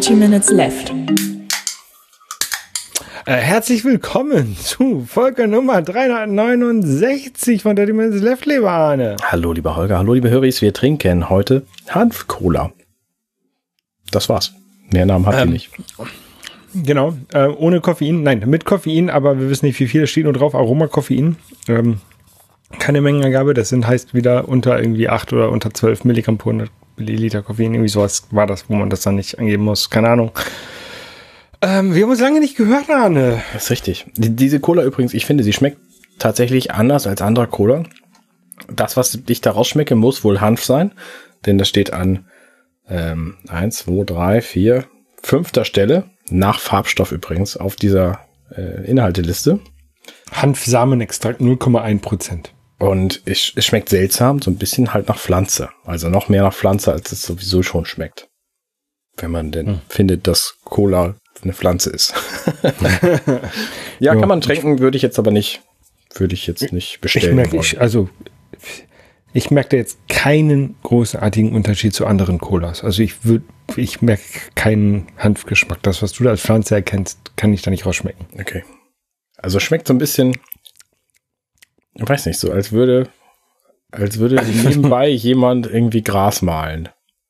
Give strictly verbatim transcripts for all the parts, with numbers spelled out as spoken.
thirty minutes left. Äh, herzlich willkommen zu Folge Nummer dreihundertneunundsechzig von thirty minutes left, lieber Arne. Hallo, lieber Holger. Hallo, liebe Höris. Wir trinken heute Hanf-Cola. Das war's. Mehr Namen habt ihr Ähm, nicht. Genau, äh, ohne Koffein, nein, mit Koffein, aber wir wissen nicht, wie viel, es steht nur drauf, Aromakoffein. Ähm, keine Mengenangabe, das sind heißt wieder unter irgendwie acht oder unter zwölf Milligramm pro hundert Milliliter Koffein, irgendwie sowas war das, wo man das dann nicht angeben muss, keine Ahnung. Ähm, wir haben uns lange nicht gehört, Arne. Das ist richtig. Die, diese Cola übrigens, ich finde, sie schmeckt tatsächlich anders als andere Cola. Das, was ich da rausschmecke, muss wohl Hanf sein, denn das steht an ähm, eins, zwei, drei, vier, fünfter Stelle, nach Farbstoff übrigens, auf dieser äh, Inhalteliste. Hanfsamenextrakt null Komma eins Prozent. Und es, es schmeckt seltsam, so ein bisschen halt nach Pflanze. Also noch mehr nach Pflanze, als es sowieso schon schmeckt. Wenn man denn hm. findet, dass Cola eine Pflanze ist. Ja, jo, kann man trinken, würde ich jetzt aber nicht, würde ich jetzt nicht bestellen. Ich merke, ich, also, ich merke da jetzt keinen großartigen Unterschied zu anderen Colas. Also ich würde, ich merke keinen Hanfgeschmack. Das, was du da als Pflanze erkennst, kann ich da nicht rausschmecken. Okay. Also schmeckt so ein bisschen, ich weiß nicht, so als würde, als würde nebenbei jemand irgendwie Gras mahlen.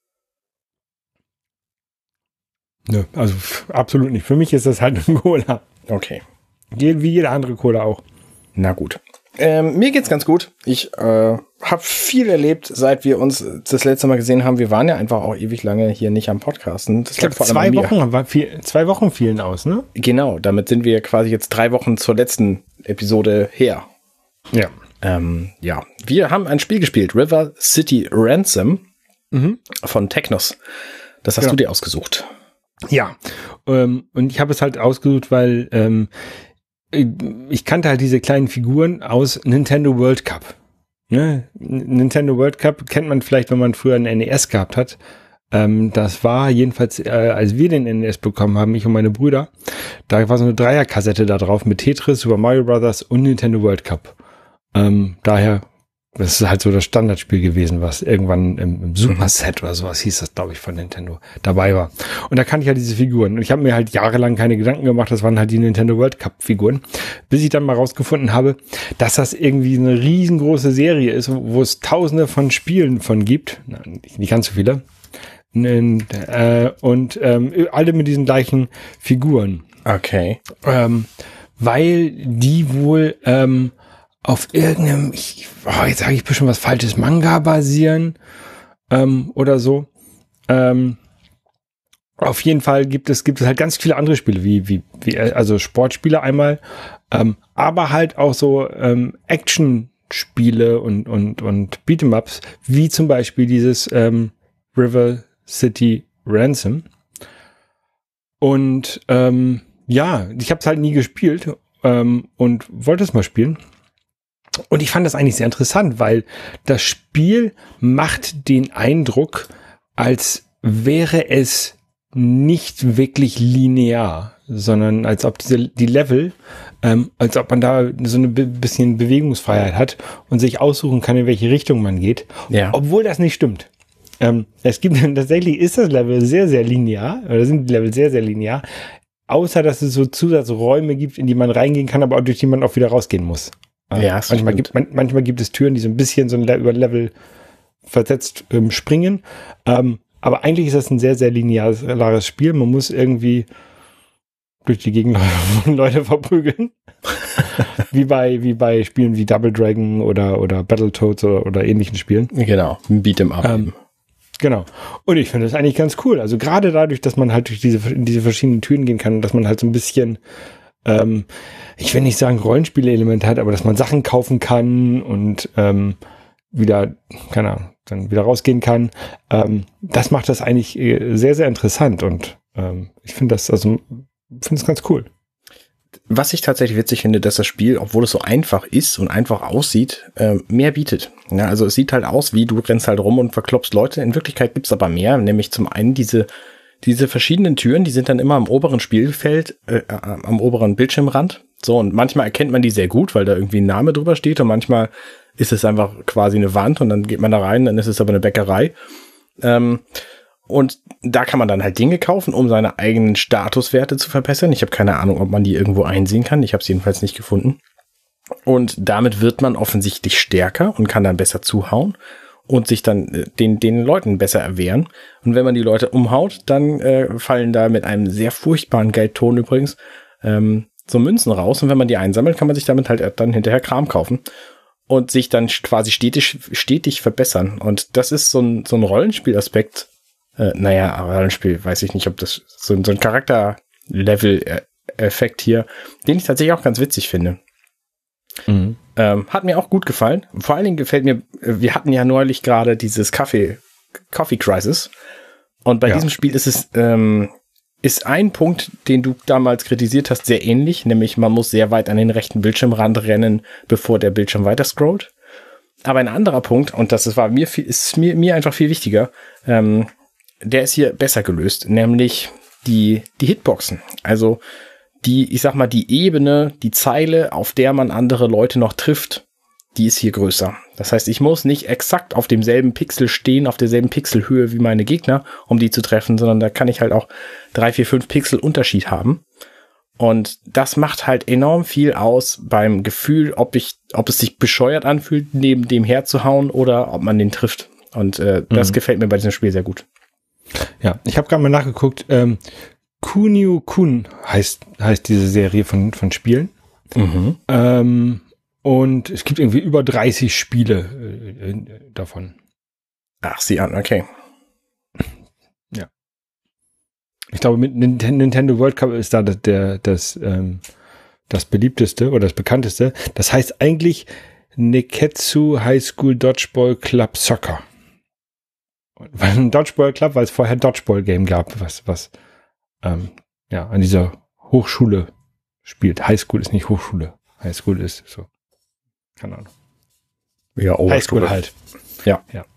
Nö, also f- absolut nicht. Für mich ist das halt eine Cola. Okay. Je- Wie jede andere Cola auch. Na gut. Ähm, mir geht's ganz gut. Ich äh, habe viel erlebt, seit wir uns das letzte Mal gesehen haben. Wir waren ja einfach auch ewig lange hier nicht am Podcasten. Das Ich glaube, lag vor allem zwei an mir. Wochen, war viel, zwei Wochen fielen aus, ne? Genau, damit sind wir quasi jetzt drei Wochen zur letzten Episode her. Ja. Ähm, ja, wir haben ein Spiel gespielt, River City Ransom Mhm. von Technos. Das hast Genau. du dir ausgesucht. Ja. Ähm, und ich habe es halt ausgesucht, weil ähm, ich kannte halt diese kleinen Figuren aus Nintendo World Cup. Ne? Nintendo World Cup kennt man vielleicht, wenn man früher einen N E S gehabt hat. Ähm, das war jedenfalls, äh, als wir den N E S bekommen haben, ich und meine Brüder, da war so eine Dreierkassette da drauf mit Tetris, Super Mario Brothers und Nintendo World Cup. Ähm, daher, das ist halt so das Standardspiel gewesen, was irgendwann im, im Superset oder sowas hieß das, glaube ich, von Nintendo dabei war. Und da kannte ich halt diese Figuren. Und ich habe mir halt jahrelang keine Gedanken gemacht, das waren halt die Nintendo World Cup Figuren, bis ich dann mal rausgefunden habe, dass das irgendwie eine riesengroße Serie ist, wo es tausende von Spielen von gibt. Na, nicht, nicht ganz so viele. Und, äh, und ähm, alle mit diesen gleichen Figuren. Okay. Ähm, weil die wohl ähm, auf irgendeinem, ich, oh, jetzt sage ich bestimmt was Falsches, Manga basieren ähm, oder so. Ähm, auf jeden Fall gibt es gibt es halt ganz viele andere Spiele, wie wie wie also Sportspiele einmal, ähm, aber halt auch so ähm, Action-Spiele und und und Beat'em-Ups, wie zum Beispiel dieses ähm, River City Ransom. Und ähm, ja, ich habe es halt nie gespielt ähm, und wollte es mal spielen. Und ich fand das eigentlich sehr interessant, weil das Spiel macht den Eindruck, als wäre es nicht wirklich linear, sondern als ob diese die Level, ähm, als ob man da so eine b- bisschen Bewegungsfreiheit hat und sich aussuchen kann, in welche Richtung man geht, Ja. obwohl das nicht stimmt. Ähm, es gibt tatsächlich ist das Level sehr, sehr linear, oder sind die Level sehr, sehr linear, außer dass es so Zusatzräume gibt, in die man reingehen kann, aber durch die man auch wieder rausgehen muss. Ja, das manchmal, stimmt. gibt, man, manchmal gibt es Türen, die so ein bisschen so ein Le- über Level versetzt ähm, springen. Ähm, aber eigentlich ist das ein sehr, sehr lineares Spiel. Man muss irgendwie durch die Gegend Leute verprügeln. wie bei wie bei Spielen wie Double Dragon oder, oder Battletoads oder, oder ähnlichen Spielen. Genau, ein Beat'em Up. Ähm, Genau. Und ich finde das eigentlich ganz cool. Also gerade dadurch, dass man halt durch diese, in diese verschiedenen Türen gehen kann, dass man halt so ein bisschen, ähm, ich will nicht sagen Rollenspiele-Elemente hat, aber dass man Sachen kaufen kann und ähm, wieder, keine Ahnung, dann wieder rausgehen kann. Ähm, das macht das eigentlich äh, sehr, sehr interessant und ähm, ich finde das, also finde es ganz cool. Was ich tatsächlich witzig finde, dass das Spiel, obwohl es so einfach ist und einfach aussieht, äh, mehr bietet. Ja, also es sieht halt aus, wie du rennst halt rum und verklopst Leute. In Wirklichkeit gibt's aber mehr, nämlich zum einen diese diese verschiedenen Türen, die sind dann immer am oberen Spielfeld, äh, am oberen Bildschirmrand. So, und manchmal erkennt man die sehr gut, weil da irgendwie ein Name drüber steht und manchmal ist es einfach quasi eine Wand und dann geht man da rein, dann ist es aber eine Bäckerei. Ähm, Und da kann man dann halt Dinge kaufen, um seine eigenen Statuswerte zu verbessern. Ich habe keine Ahnung, ob man die irgendwo einsehen kann. Ich habe es jedenfalls nicht gefunden. Und damit wird man offensichtlich stärker und kann dann besser zuhauen und sich dann den, den Leuten besser erwehren. Und wenn man die Leute umhaut, dann äh, fallen da mit einem sehr furchtbaren Geldton übrigens ähm, so Münzen raus. Und wenn man die einsammelt, kann man sich damit halt dann hinterher Kram kaufen und sich dann quasi stetig, stetig verbessern. Und das ist so ein, so ein Rollenspielaspekt. Äh, naja, Rollenspiel, weiß ich nicht, ob das so, so ein Charakter-Level-Effekt hier, den ich tatsächlich auch ganz witzig finde. Mhm. Ähm, hat mir auch gut gefallen. Vor allen Dingen gefällt mir, wir hatten ja neulich gerade dieses Kaffee, Coffee Crisis. Und bei ja. diesem Spiel ist es, ähm, ist ein Punkt, den du damals kritisiert hast, sehr ähnlich, nämlich man muss sehr weit an den rechten Bildschirmrand rennen, bevor der Bildschirm weiter scrollt. Aber ein anderer Punkt, und das war mir viel, ist mir, mir einfach viel wichtiger, ähm, der ist hier besser gelöst, nämlich die, die Hitboxen. Also die, ich sag mal, die Ebene, die Zeile, auf der man andere Leute noch trifft, die ist hier größer. Das heißt, ich muss nicht exakt auf demselben Pixel stehen, auf derselben Pixelhöhe wie meine Gegner, um die zu treffen, sondern da kann ich halt auch drei, vier, fünf Pixel Unterschied haben. Und das macht halt enorm viel aus beim Gefühl, ob ich, ob es sich bescheuert anfühlt, neben dem herzuhauen oder ob man den trifft. Und äh, das mhm. gefällt mir bei diesem Spiel sehr gut. Ja, ich habe gerade mal nachgeguckt. Ähm, Kunio-kun heißt, heißt diese Serie von, von Spielen. Mhm. Ähm, und es gibt irgendwie über dreißig Spiele äh, davon. Ach, sieh an, okay. Ja. Ich glaube, mit Nintendo World Cup ist da das, der, das, ähm, das beliebteste oder das bekannteste. Das heißt eigentlich Neketsu High School Dodgeball Club Soccer. Weil ein Dodgeball Club, weil es vorher ein Dodgeball Game gab, was, was ähm, ja an dieser Hochschule spielt. High School ist nicht Hochschule. High School ist so. Keine Ahnung. Ja, High School halt. Ja. Ja.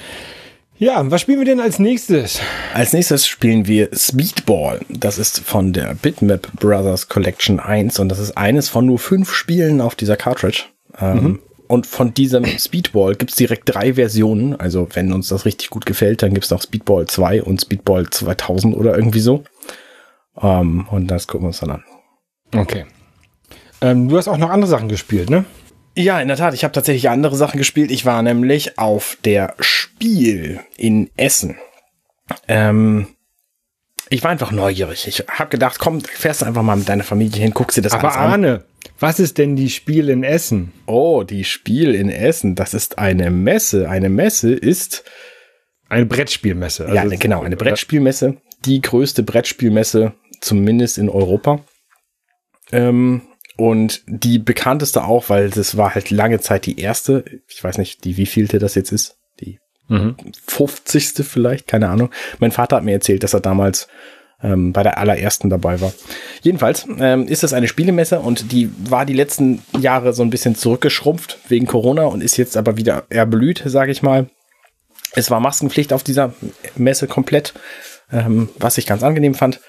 Ja, was spielen wir denn als nächstes? Als nächstes spielen wir Speedball. Das ist von der Bitmap Brothers Collection eins und das ist eines von nur fünf Spielen auf dieser Cartridge. Ähm, mhm. Und von diesem Speedball gibt es direkt drei Versionen. Also wenn uns das richtig gut gefällt, dann gibt es noch Speedball zwei und Speedball zweitausend oder irgendwie so. Ähm, und das gucken wir uns dann an. Okay. Ähm, du hast auch noch andere Sachen gespielt, ne? Ja, in der Tat. Ich habe tatsächlich andere Sachen gespielt. Ich war nämlich auf der Spiel in Essen. Ähm, ich war einfach neugierig. Ich habe gedacht, komm, fährst du einfach mal mit deiner Familie hin, guckst dir das Aber alles an. Arne, was ist denn die Spiel in Essen? Oh, die Spiel in Essen. Das ist eine Messe. Eine Messe ist eine Brettspielmesse. Also ja, eine, genau, eine Brettspielmesse. Die größte Brettspielmesse, zumindest in Europa. Ähm, und die bekannteste auch, weil das war halt lange Zeit die erste. Ich weiß nicht, die wievielte das jetzt ist. Die mhm. fünfzigste vielleicht, keine Ahnung. Mein Vater hat mir erzählt, dass er damals ähm, bei der allerersten dabei war. Jedenfalls ähm, ist das eine Spielemesse und die war die letzten Jahre so ein bisschen zurückgeschrumpft wegen Corona und ist jetzt aber wieder erblüht, sage ich mal. Es war Maskenpflicht auf dieser Messe komplett, ähm, was ich ganz angenehm fand.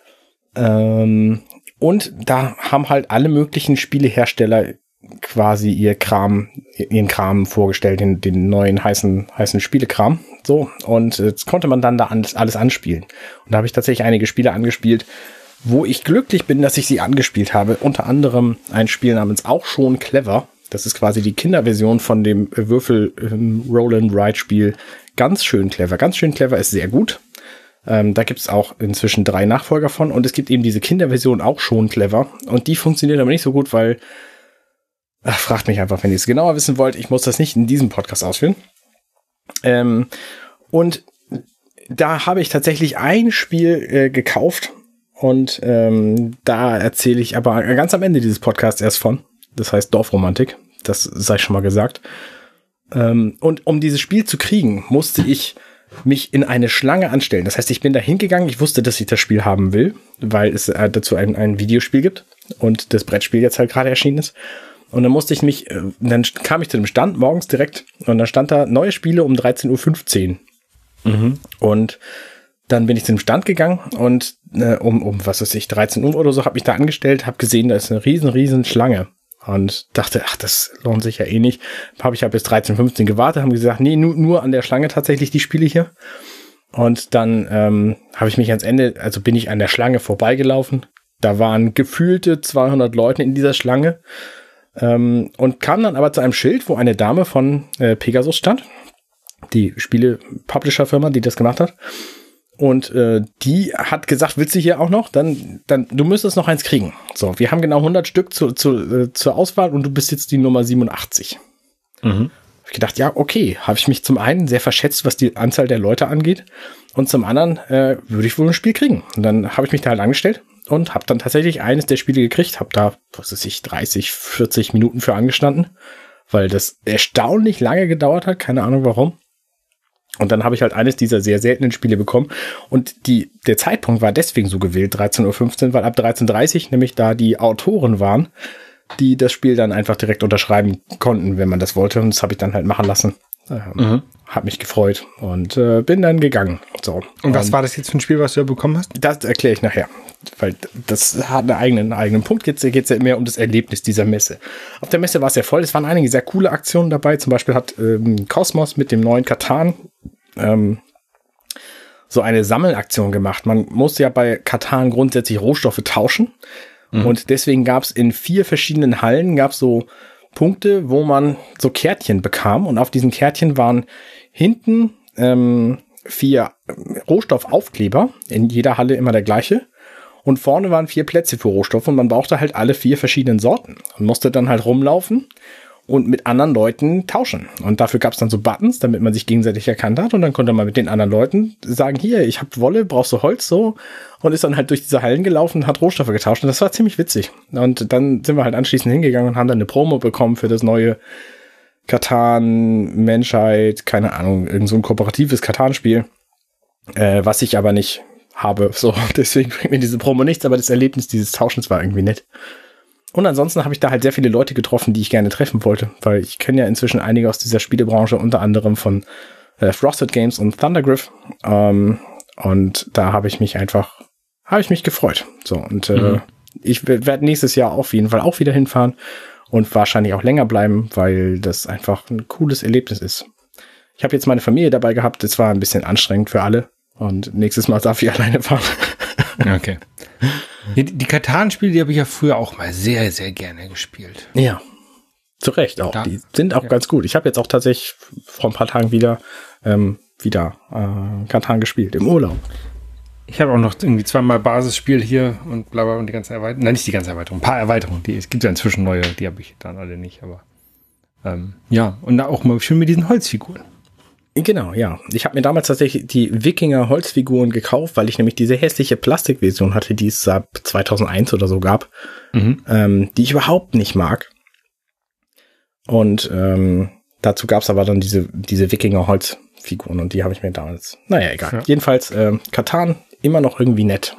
Ähm, und da haben halt alle möglichen Spielehersteller quasi ihr Kram, ihren Kram vorgestellt, den, den neuen heißen, heißen Spielekram. So, und jetzt konnte man dann da alles, alles anspielen. Und da habe ich tatsächlich einige Spiele angespielt, wo ich glücklich bin, dass ich sie angespielt habe. Unter anderem ein Spiel namens Auch schon clever. Das ist quasi die Kinderversion von dem Würfel-Roll-and-Ride-Spiel. Ganz schön clever. Ganz schön clever ist sehr gut. Ähm, da gibt es auch inzwischen drei Nachfolger von. Und es gibt eben diese Kinderversion Auch schon clever. Und die funktioniert aber nicht so gut, weil Ach, fragt mich einfach, wenn ihr es genauer wissen wollt. Ich muss das nicht in diesem Podcast ausführen. Ähm, und da habe ich tatsächlich ein Spiel äh, gekauft. Und ähm, da erzähle ich aber ganz am Ende dieses Podcasts erst von. Das heißt Dorfromantik. Das sei schon mal gesagt. Ähm, und um dieses Spiel zu kriegen, musste ich mich in eine Schlange anstellen. Das heißt, ich bin da hingegangen. Ich wusste, dass ich das Spiel haben will, weil es äh, dazu ein, ein Videospiel gibt. Und das Brettspiel jetzt halt gerade erschienen ist. Und dann musste ich mich, dann kam ich zu dem Stand morgens direkt und dann stand da neue Spiele um dreizehn Uhr fünfzehn. Mhm. Und dann bin ich zu dem Stand gegangen und äh, um, um, was weiß ich, dreizehn Uhr oder so, habe mich da angestellt, habe gesehen, da ist eine riesen, riesen Schlange. Und dachte, ach, das lohnt sich ja eh nicht. Habe ich halt bis dreizehn Uhr fünfzehn gewartet, haben gesagt, nee, nur, nur an der Schlange tatsächlich die Spiele hier. Und dann ähm, habe ich mich ans Ende, also bin ich an der Schlange vorbeigelaufen. Da waren gefühlte zweihundert Leute in dieser Schlange. Ähm, und kam dann aber zu einem Schild, wo eine Dame von äh, Pegasus stand. Die Spiele-Publisher-Firma, die das gemacht hat. Und äh, die hat gesagt, willst du hier auch noch? Dann, dann, du müsstest noch eins kriegen. So, wir haben genau hundert Stück zu, zu, äh, zur Auswahl und du bist jetzt die Nummer siebenundachtzig. Mhm. Ich gedacht, ja, okay, habe ich mich zum einen sehr verschätzt, was die Anzahl der Leute angeht, und zum anderen äh, würde ich wohl ein Spiel kriegen. Und dann habe ich mich da halt angestellt und habe dann tatsächlich eines der Spiele gekriegt, habe da, was weiß ich, dreißig, vierzig Minuten für angestanden, weil das erstaunlich lange gedauert hat, keine Ahnung warum. Und dann habe ich halt eines dieser sehr seltenen Spiele bekommen, und die, der Zeitpunkt war deswegen so gewählt, dreizehn Uhr fünfzehn, weil ab dreizehn Uhr dreißig nämlich da die Autoren waren, die das Spiel dann einfach direkt unterschreiben konnten, wenn man das wollte. Und das habe ich dann halt machen lassen. Ähm, mhm. Hab mich gefreut und äh, bin dann gegangen. So. Und was und war das jetzt für ein Spiel, was du da bekommen hast? Das erkläre ich nachher. Weil das hat einen eigenen, einen eigenen Punkt. Jetzt geht es ja mehr um das Erlebnis dieser Messe. Auf der Messe war es ja voll. Es waren einige sehr coole Aktionen dabei. Zum Beispiel hat ähm, Cosmos mit dem neuen Catan ähm, so eine Sammelaktion gemacht. Man muss ja bei Catan grundsätzlich Rohstoffe tauschen. Mhm. Und deswegen gab es in vier verschiedenen Hallen gab es so Punkte, wo man so Kärtchen bekam. Und auf diesen Kärtchen waren hinten ähm, vier Rohstoffaufkleber. In jeder Halle immer der gleiche. Und vorne waren vier Plätze für Rohstoffe. Und man brauchte halt alle vier verschiedenen Sorten. Und musste dann halt rumlaufen und mit anderen Leuten tauschen. Und dafür gab es dann so Buttons, damit man sich gegenseitig erkannt hat. Und dann konnte man mit den anderen Leuten sagen, hier, ich habe Wolle, brauchst du Holz, so. Und ist dann halt durch diese Hallen gelaufen und hat Rohstoffe getauscht. Und das war ziemlich witzig. Und dann sind wir halt anschließend hingegangen und haben dann eine Promo bekommen für das neue Catan, Menschheit, keine Ahnung, irgend so ein kooperatives Catan-Spiel, äh, was ich aber nicht habe. So, deswegen bringt mir diese Promo nichts, aber das Erlebnis dieses Tauschens war irgendwie nett. Und ansonsten habe ich da halt sehr viele Leute getroffen, die ich gerne treffen wollte, weil ich kenne ja inzwischen einige aus dieser Spielebranche, unter anderem von äh, Frosted Games und Thundergriff. Ähm, und da habe ich mich einfach, habe ich mich gefreut. So, und äh, mhm. ich werde nächstes Jahr auf jeden Fall auch wieder hinfahren und wahrscheinlich auch länger bleiben, weil das einfach ein cooles Erlebnis ist. Ich habe jetzt meine Familie dabei gehabt, das war ein bisschen anstrengend für alle. Und nächstes Mal darf ich alleine fahren. Okay. Die, die Catan-Spiele, die habe ich ja früher auch mal sehr, sehr gerne gespielt. Ja, zu Recht auch. Da, die sind auch ja. ganz gut. Ich habe jetzt auch tatsächlich vor ein paar Tagen wieder ähm, wieder äh, Catan gespielt, im Urlaub. Ich habe auch noch irgendwie zweimal Basisspiel hier und bla bla und die ganze Erweiterung. Nein, nicht die ganze Erweiterung, ein paar Erweiterungen. Die, es gibt ja inzwischen neue, die habe ich dann alle nicht. Aber ähm, ja, und da auch mal schön mit diesen Holzfiguren. Genau, ja. Ich habe mir damals tatsächlich die Wikinger-Holzfiguren gekauft, weil ich nämlich diese hässliche Plastikversion hatte, die es ab zweitausendeins oder so gab, mhm. ähm, die ich überhaupt nicht mag. Und ähm, dazu gab es aber dann diese diese Wikinger-Holzfiguren und die habe ich mir damals, naja, egal. Ja. Jedenfalls, äh, Catan immer noch irgendwie nett.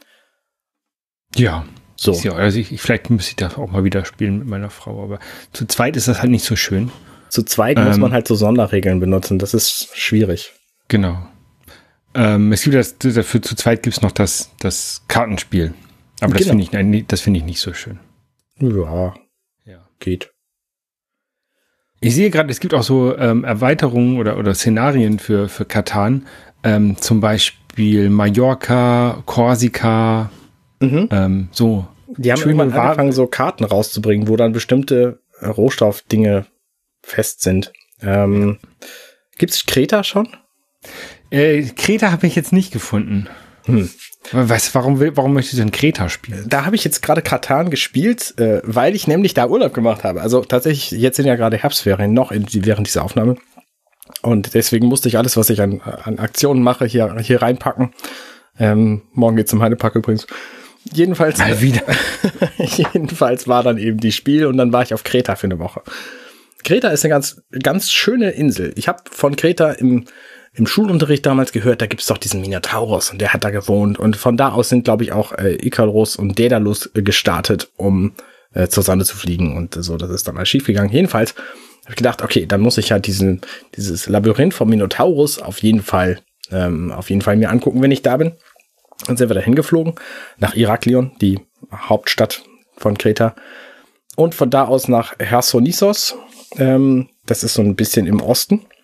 Ja. So. Ja, also ich, ich, vielleicht müsste ich das auch mal wieder spielen mit meiner Frau, aber zu zweit ist das halt nicht so schön. Zu zweit ähm, muss man halt so Sonderregeln benutzen. Das ist schwierig. Genau. Ähm, es gibt das, dafür zu zweit gibt es noch das, das Kartenspiel. Aber das genau. finde ich, nein, das finde ich nicht so schön. Ja. Ja. Geht. Ich sehe gerade, es gibt auch so ähm, Erweiterungen oder, oder Szenarien für, für Catan. Ähm, zum Beispiel Mallorca, Korsika, mhm. ähm, so. Die haben irgendwann angefangen, so Karten rauszubringen, wo dann bestimmte Rohstoffdinge fest sind. Ähm, ja. Gibt's Kreta schon? Äh, Kreta habe ich jetzt nicht gefunden. Hm. Was, warum, will, warum möchtest du denn Kreta spielen? Da habe ich jetzt gerade Catan gespielt, äh, weil ich nämlich da Urlaub gemacht habe. Also tatsächlich, jetzt sind ja gerade Herbstferien noch in, während dieser Aufnahme. Und deswegen musste ich alles, was ich an, an Aktionen mache, hier, hier reinpacken. Ähm, morgen geht's zum Heidepark übrigens. Jedenfalls, Mal wieder. jedenfalls war dann eben die Spiel und dann war ich auf Kreta für eine Woche. Kreta ist eine ganz, ganz schöne Insel. Ich habe von Kreta im, im Schulunterricht damals gehört, da gibt's doch diesen Minotaurus und der hat da gewohnt. Und von da aus sind, glaube ich, auch äh, Ikarus und Daedalus äh, gestartet, um äh, zur Sonne zu fliegen. Und so, das ist dann mal schief gegangen. Jedenfalls habe ich gedacht, okay, dann muss ich ja diesen, dieses Labyrinth vom Minotaurus auf jeden Fall, ähm, auf jeden Fall mir angucken, wenn ich da bin. Dann sind wir dahin geflogen, nach Iraklion, die Hauptstadt von Kreta. Und von da aus nach Chersonissos. Ähm, das ist so ein bisschen im Osten.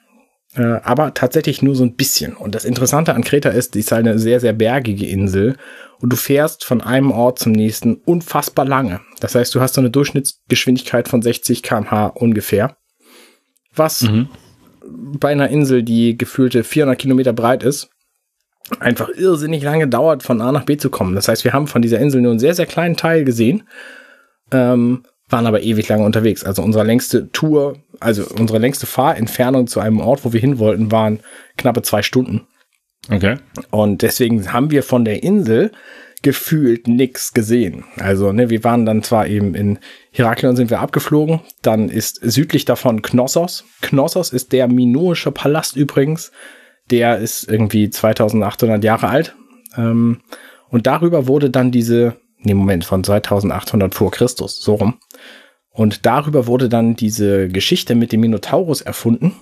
äh, aber tatsächlich nur so ein bisschen. Und das Interessante an Kreta ist, die ist halt eine sehr, sehr bergige Insel und du fährst von einem Ort zum nächsten unfassbar lange. Das heißt, du hast so eine Durchschnittsgeschwindigkeit von sechzig Kilometer pro Stunde ungefähr, was mhm. bei einer Insel, die gefühlte vierhundert Kilometer breit ist, einfach irrsinnig lange dauert, von A nach B zu kommen. Das heißt, wir haben von dieser Insel nur einen sehr, sehr kleinen Teil gesehen, ähm, waren aber ewig lange unterwegs. Also unsere längste Tour, also unsere längste Fahrentfernung zu einem Ort, wo wir hin wollten, waren knappe zwei Stunden. Okay. Und deswegen haben wir von der Insel gefühlt nichts gesehen. Also, ne, wir waren dann zwar eben in Heraklion, sind wir abgeflogen, dann ist südlich davon Knossos. Knossos ist der minoische Palast übrigens. Der ist irgendwie zweitausendachthundert Jahre alt. Ähm, und darüber wurde dann diese, nee, Moment, von zweitausendachthundert vor Christus, so rum. Und darüber wurde dann diese Geschichte mit dem Minotaurus erfunden.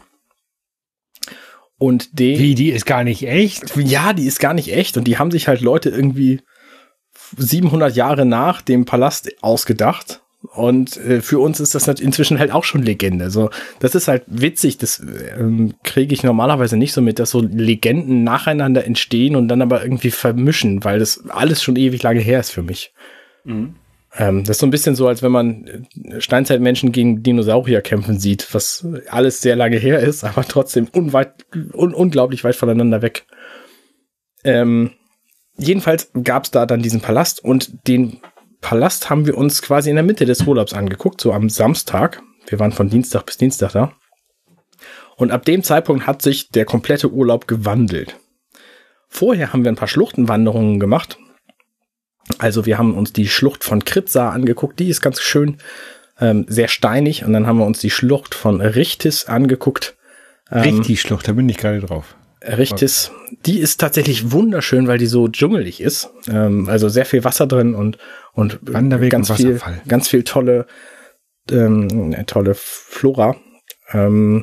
Und die, Wie, die ist gar nicht echt? Ja, die ist gar nicht echt. Und die haben sich halt Leute irgendwie siebenhundert Jahre nach dem Palast ausgedacht. Und äh, für uns ist das inzwischen halt auch schon Legende. So, das ist halt witzig, das ähm, kriege ich normalerweise nicht so mit, dass so Legenden nacheinander entstehen und dann aber irgendwie vermischen, weil das alles schon ewig lange her ist für mich. Mhm. Ähm, das ist so ein bisschen so, als wenn man Steinzeitmenschen gegen Dinosaurier kämpfen sieht, was alles sehr lange her ist, aber trotzdem unweit, un- unglaublich weit voneinander weg. Ähm, jedenfalls gab es da dann diesen Palast und den Palast haben wir uns quasi in der Mitte des Urlaubs angeguckt, so am Samstag. Wir waren von Dienstag bis Dienstag da. Und ab dem Zeitpunkt hat sich der komplette Urlaub gewandelt. Vorher haben wir ein paar Schluchtenwanderungen gemacht. Also wir haben uns die Schlucht von Kritsa angeguckt, die ist ganz schön, ähm, sehr steinig. Und dann haben wir uns die Schlucht von Richtis angeguckt. Ähm, Richtis-Schlucht, da bin ich gerade drauf. Richtis, die ist tatsächlich wunderschön, weil die so dschungelig ist. Ähm, also sehr viel Wasser drin und, und Wanderweg ganz und viel, Wasserfall. ganz viel tolle, ähm, tolle Flora. Ähm,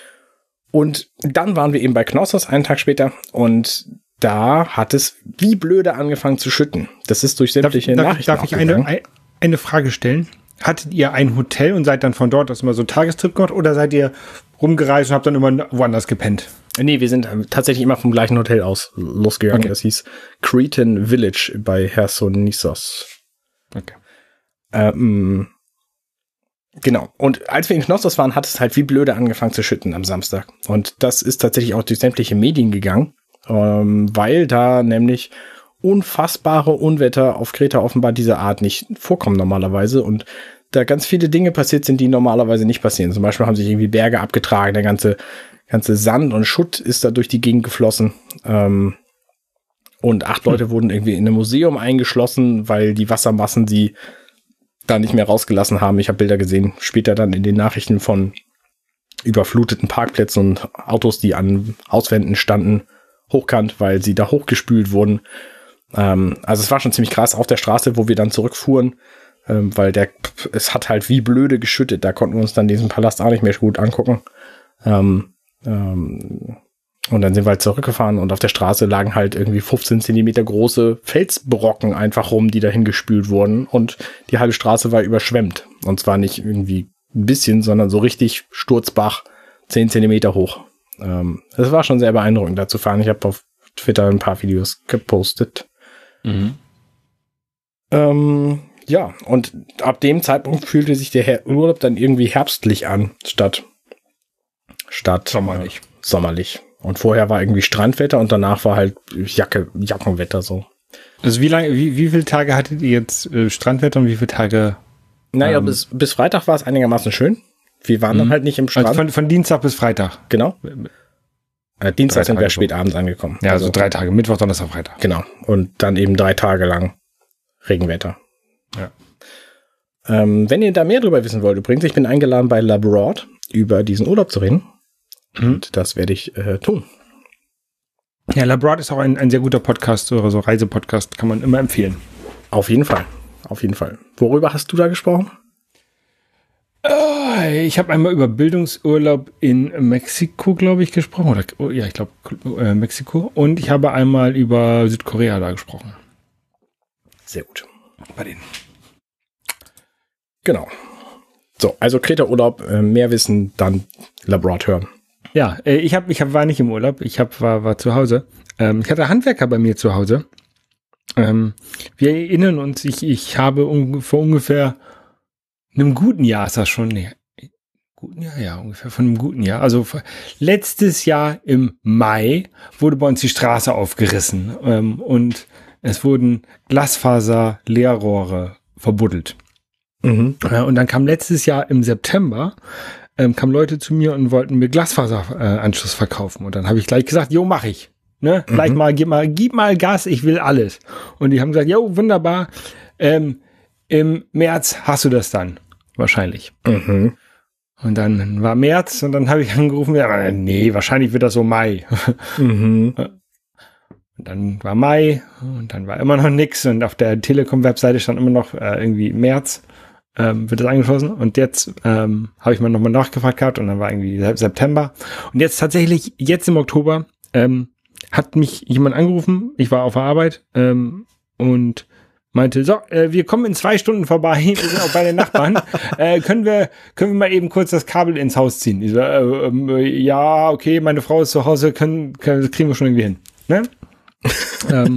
und dann waren wir eben bei Knossos einen Tag später und da hat es wie blöde angefangen zu schütten. Das ist durch sämtliche darf, Nachrichten Darf ich eine, eine Frage stellen? Hattet ihr ein Hotel und seid dann von dort aus immer so einen Tagestrip gemacht oder seid ihr rumgereist und habt dann immer woanders gepennt? Nee, wir sind tatsächlich immer vom gleichen Hotel aus losgegangen. Okay. Das hieß Cretan Village bei Chersonissos. Okay. Ähm, genau. Und als wir in Knossos waren, hat es halt wie blöde angefangen zu schütten am Samstag. Und das ist tatsächlich auch durch sämtliche Medien gegangen, ähm, weil da nämlich unfassbare Unwetter auf Kreta offenbar dieser Art nicht vorkommen normalerweise und da ganz viele Dinge passiert sind, die normalerweise nicht passieren. Zum Beispiel haben sich irgendwie Berge abgetragen, der ganze ganze Sand und Schutt ist da durch die Gegend geflossen. Ähm, und acht Leute hm. wurden irgendwie in einem Museum eingeschlossen, weil die Wassermassen sie da nicht mehr rausgelassen haben. Ich habe Bilder gesehen, später dann in den Nachrichten von überfluteten Parkplätzen und Autos, die an Auswänden standen, hochkant, weil sie da hochgespült wurden. Ähm, also es war schon ziemlich krass auf der Straße, wo wir dann zurückfuhren, ähm, weil der es hat halt wie blöde geschüttet. Da konnten wir uns dann diesen Palast auch nicht mehr gut angucken. Ähm, Ähm, und dann sind wir halt zurückgefahren und auf der Straße lagen halt irgendwie fünfzehn Zentimeter große Felsbrocken einfach rum, die dahin gespült wurden und die halbe Straße war überschwemmt. Und zwar nicht irgendwie ein bisschen, sondern so richtig Sturzbach, zehn Zentimeter hoch. Ähm, das war schon sehr beeindruckend, da zu fahren. Ich habe auf Twitter ein paar Videos gepostet. Mhm. Ähm, ja, und ab dem Zeitpunkt fühlte sich der Her- Urlaub dann irgendwie herbstlich an, statt Statt sommerlich. Äh, sommerlich. Und vorher war irgendwie Strandwetter und danach war halt Jacke, Jackenwetter so. Also wie lange, wie, wie viele Tage hattet ihr jetzt äh, Strandwetter und wie viele Tage? Naja, ähm, bis, bis Freitag war es einigermaßen schön. Wir waren dann halt nicht im Strand. Also von, von Dienstag bis Freitag? Genau. Äh, Dienstag sind wir spät abends angekommen. Ja, also, also drei Tage, Mittwoch, Donnerstag, Freitag. Genau. Und dann eben drei Tage lang Regenwetter. Ja. Ähm, wenn ihr da mehr drüber wissen wollt, übrigens, ich bin eingeladen bei Labroad über diesen Urlaub zu reden. Und das werde ich äh, tun. Ja, Labroad ist auch ein, ein sehr guter Podcast, oder so Reisepodcast, kann man immer empfehlen. Auf jeden Fall, auf jeden Fall. Worüber hast du da gesprochen? Äh, ich habe einmal über Bildungsurlaub in Mexiko, glaube ich, gesprochen. Oder, oh, ja, ich glaube äh, Mexiko. Und ich habe einmal über Südkorea da gesprochen. Sehr gut. Bei denen. Genau. So, also Kreta-Urlaub, äh, mehr wissen, dann Labroad hören. Ja, äh, ich hab, ich hab, war nicht im Urlaub, ich hab, war, war zu Hause. Ähm, ich hatte Handwerker bei mir zu Hause. Ähm, wir erinnern uns, ich, ich habe un- vor ungefähr einem guten Jahr, ist das schon, nee, guten Jahr, ja, ungefähr von einem guten Jahr. Also letztes Jahr im Mai wurde bei uns die Straße aufgerissen ähm, und es wurden Glasfaser-Leerrohre verbuddelt. Mhm. Äh, und dann kam letztes Jahr im September, ähm, kamen Leute zu mir und wollten mir Glasfaseranschluss äh, verkaufen. Und dann habe ich gleich gesagt, jo, mach ich. Ne? Mhm. Gleich mal, gib mal, gib mal Gas, ich will alles. Und die haben gesagt, jo, wunderbar, ähm, im März hast du das dann. Wahrscheinlich. Mhm. Und dann war März und dann habe ich angerufen, ja, nee, wahrscheinlich wird das so Mai. Mhm. Und dann war Mai und dann war immer noch nix und auf der Telekom-Webseite stand immer noch äh, irgendwie März, ähm, wird das angeschlossen und jetzt ähm, habe ich mal nochmal nachgefragt gehabt und dann war irgendwie September und jetzt tatsächlich, jetzt im Oktober ähm, hat mich jemand angerufen, ich war auf der Arbeit ähm, und meinte, so, äh, wir kommen in zwei Stunden vorbei, wir sind auch bei den Nachbarn, äh, können wir können wir mal eben kurz das Kabel ins Haus ziehen? Ich so, äh, äh, ja, okay, meine Frau ist zu Hause, können, können das kriegen wir schon irgendwie hin. Ne? ähm,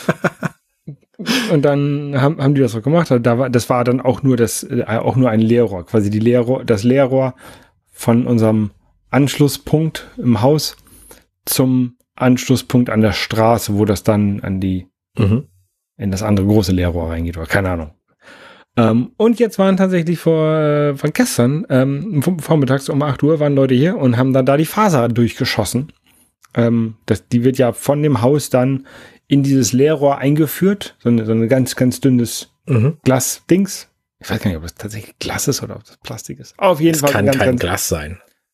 und dann haben, haben die das auch gemacht, da war, das war dann auch nur das, äh, auch nur ein Leerrohr, quasi die Leerrohr, das Leerrohr von unserem Anschlusspunkt im Haus zum Anschlusspunkt an der Straße, wo das dann an die Mhm. in das andere große Leerrohr reingeht, oder keine Ahnung. Ähm, und jetzt waren tatsächlich vor, äh, von gestern, ähm, vormittags um acht Uhr waren Leute hier und haben dann da die Faser durchgeschossen. Ähm, das, die wird ja von dem Haus dann in dieses Leerrohr eingeführt, so eine, so eine ganz, ganz dünnes Mhm. Glasdings. Ich weiß gar nicht, ob es tatsächlich Glas ist oder ob das Plastik ist. Auf jeden Es Fall. kann ganz, kein ganz, Glas sein.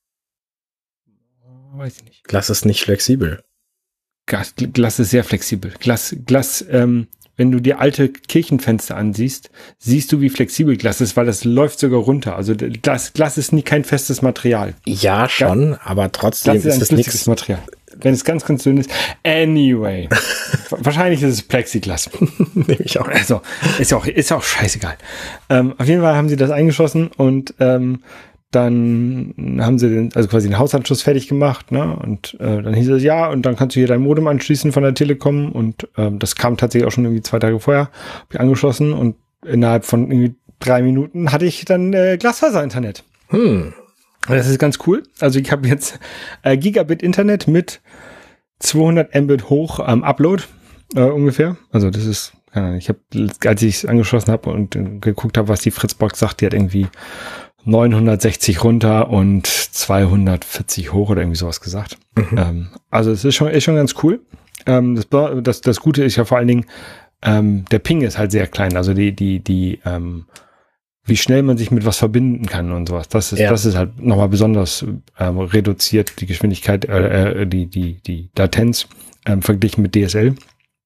Weiß ich nicht. Glas ist nicht flexibel. Glas, Glas ist sehr flexibel. Glas, Glas, ähm, wenn du dir alte Kirchenfenster ansiehst, siehst du, wie flexibel Glas ist, weil das läuft sogar runter. Also Glas, Glas ist nie kein festes Material. Ja, schon, ja, aber trotzdem Glas ist, ist ein es nichts. Material. Wenn es ganz, ganz dünn ist. Anyway. Wahrscheinlich ist es Plexiglas. Nehme ich auch. Also, ist ja auch, ist ja auch scheißegal. Ähm, auf jeden Fall haben sie das eingeschossen und ähm, dann haben sie den, also quasi den Hausanschluss fertig gemacht, ne? Und äh, dann hieß es, ja, und dann kannst du hier dein Modem anschließen von der Telekom. Und ähm, das kam tatsächlich auch schon irgendwie zwei Tage vorher. Hab ich angeschlossen und innerhalb von irgendwie drei Minuten hatte ich dann äh, Glasfaser-Internet. Hm. Das ist ganz cool. Also ich habe jetzt äh, Gigabit-Internet mit zweihundert Mbit hoch am Upload äh, ungefähr. Also das ist, keine Ahnung, ich habe, als ich es angeschlossen habe und äh, geguckt habe, was die Fritzbox sagt, die hat irgendwie neunhundertsechzig runter und zweihundertvierzig hoch oder irgendwie sowas gesagt. Mhm. Ähm, also es ist schon, ist schon ganz cool. Ähm, das, das, das Gute ist ja vor allen Dingen, ähm, der Ping ist halt sehr klein. Also die, die, die, ähm, wie schnell man sich mit was verbinden kann und sowas. Das ist, ja. das ist halt nochmal besonders ähm, reduziert, die Geschwindigkeit, äh, die, die, die Latenz ähm, verglichen mit D S L.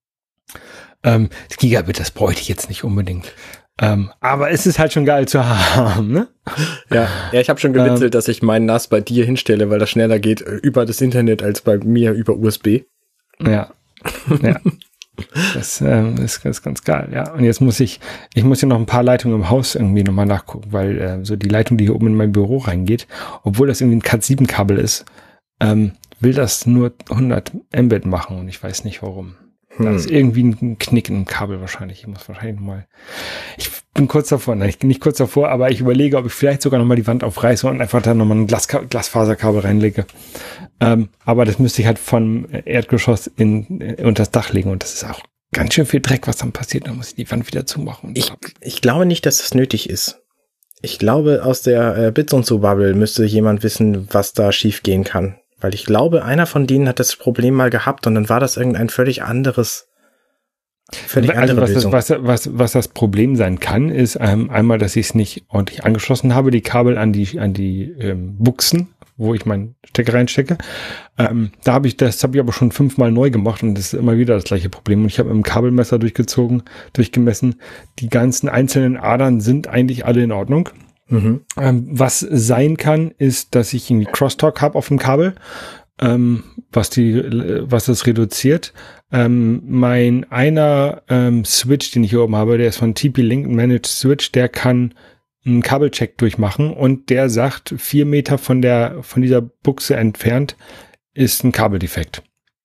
Ähm, das Gigabit, das bräuchte ich jetzt nicht unbedingt. Ähm, aber es ist halt schon geil zu haben, ne? Ja, ja, ich habe schon gewitzelt, ähm, dass ich meinen N A S bei dir hinstelle, weil das schneller geht äh, über das Internet als bei mir über U S B. Ja, ja. Das ähm, ist, ist ganz geil, ja. Und jetzt muss ich, ich muss hier noch ein paar Leitungen im Haus irgendwie nochmal nachgucken, weil äh, so die Leitung, die hier oben in mein Büro reingeht, obwohl das irgendwie ein Cat sieben Kabel ist, ähm, will das nur hundert Mbit machen und ich weiß nicht warum. Hm. Da ist irgendwie ein Knick im Kabel wahrscheinlich. Ich muss wahrscheinlich nochmal, ich bin kurz davor, nein, ich bin nicht kurz davor, aber ich überlege, ob ich vielleicht sogar nochmal die Wand aufreiße und einfach da nochmal ein Glas, Glasfaserkabel reinlege. Ähm, aber das müsste ich halt vom Erdgeschoss in, in unter das Dach legen und das ist auch ganz schön viel Dreck, was dann passiert. Dann muss ich die Wand wieder zumachen. Ich, ich glaube nicht, dass das nötig ist. Ich glaube, aus der äh, Bits und so Bubble müsste jemand wissen, was da schief gehen kann. Weil ich glaube, einer von denen hat das Problem mal gehabt und dann war das irgendein völlig anderes, völlig also andere was Lösung. Das, was, was, was das Problem sein kann, ist ähm, einmal, dass ich es nicht ordentlich angeschlossen habe, die Kabel an die, an die ähm, Buchsen, wo ich meinen Stecker reinstecke. Ähm, da habe ich, das habe ich aber schon fünfmal neu gemacht und das ist immer wieder das gleiche Problem. Und ich habe mit dem Kabelmesser durchgezogen, durchgemessen. Die ganzen einzelnen Adern sind eigentlich alle in Ordnung. Mhm. Ähm, was sein kann, ist, dass ich irgendwie Crosstalk habe auf dem Kabel, ähm, was die, was das reduziert. Ähm, mein einer ähm, Switch, den ich hier oben habe, der ist von T P-Link, ein Managed Switch, der kann einen Kabelcheck durchmachen und der sagt, vier Meter von der, von dieser Buchse entfernt ist ein Kabeldefekt.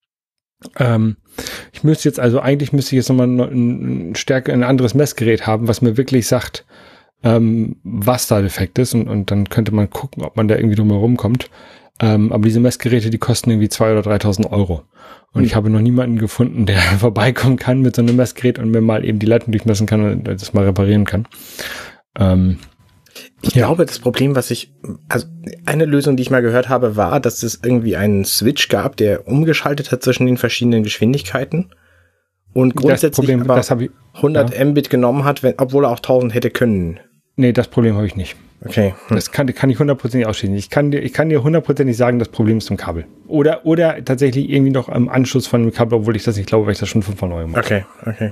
Ähm, ich müsste jetzt, also eigentlich müsste ich jetzt nochmal ein, ein stärker, ein anderes Messgerät haben, was mir wirklich sagt, ähm, was da defekt ist und, und dann könnte man gucken, ob man da irgendwie drum herum kommt. Ähm, aber diese Messgeräte, die kosten irgendwie zweitausend oder dreitausend Euro. Und mhm. ich habe noch niemanden gefunden, der vorbeikommen kann mit so einem Messgerät und mir mal eben die Leitung durchmessen kann und das mal reparieren kann. Ähm, ich ja. glaube, das Problem, was ich, also eine Lösung, die ich mal gehört habe, war, dass es irgendwie einen Switch gab, der umgeschaltet hat zwischen den verschiedenen Geschwindigkeiten und grundsätzlich das Problem, aber das ich, hundert ja. Mbit genommen hat, wenn, obwohl er auch tausend hätte können. Nee, das Problem habe ich nicht. Okay. Hm. Das kann, kann ich hundertprozentig ausschließen. Ich kann dir, ich kann dir hundertprozentig sagen, das Problem ist im Kabel. Oder, oder tatsächlich irgendwie noch am Anschluss von dem Kabel, obwohl ich das nicht glaube, weil ich das schon fünfmal neu gemacht habe. Okay, okay.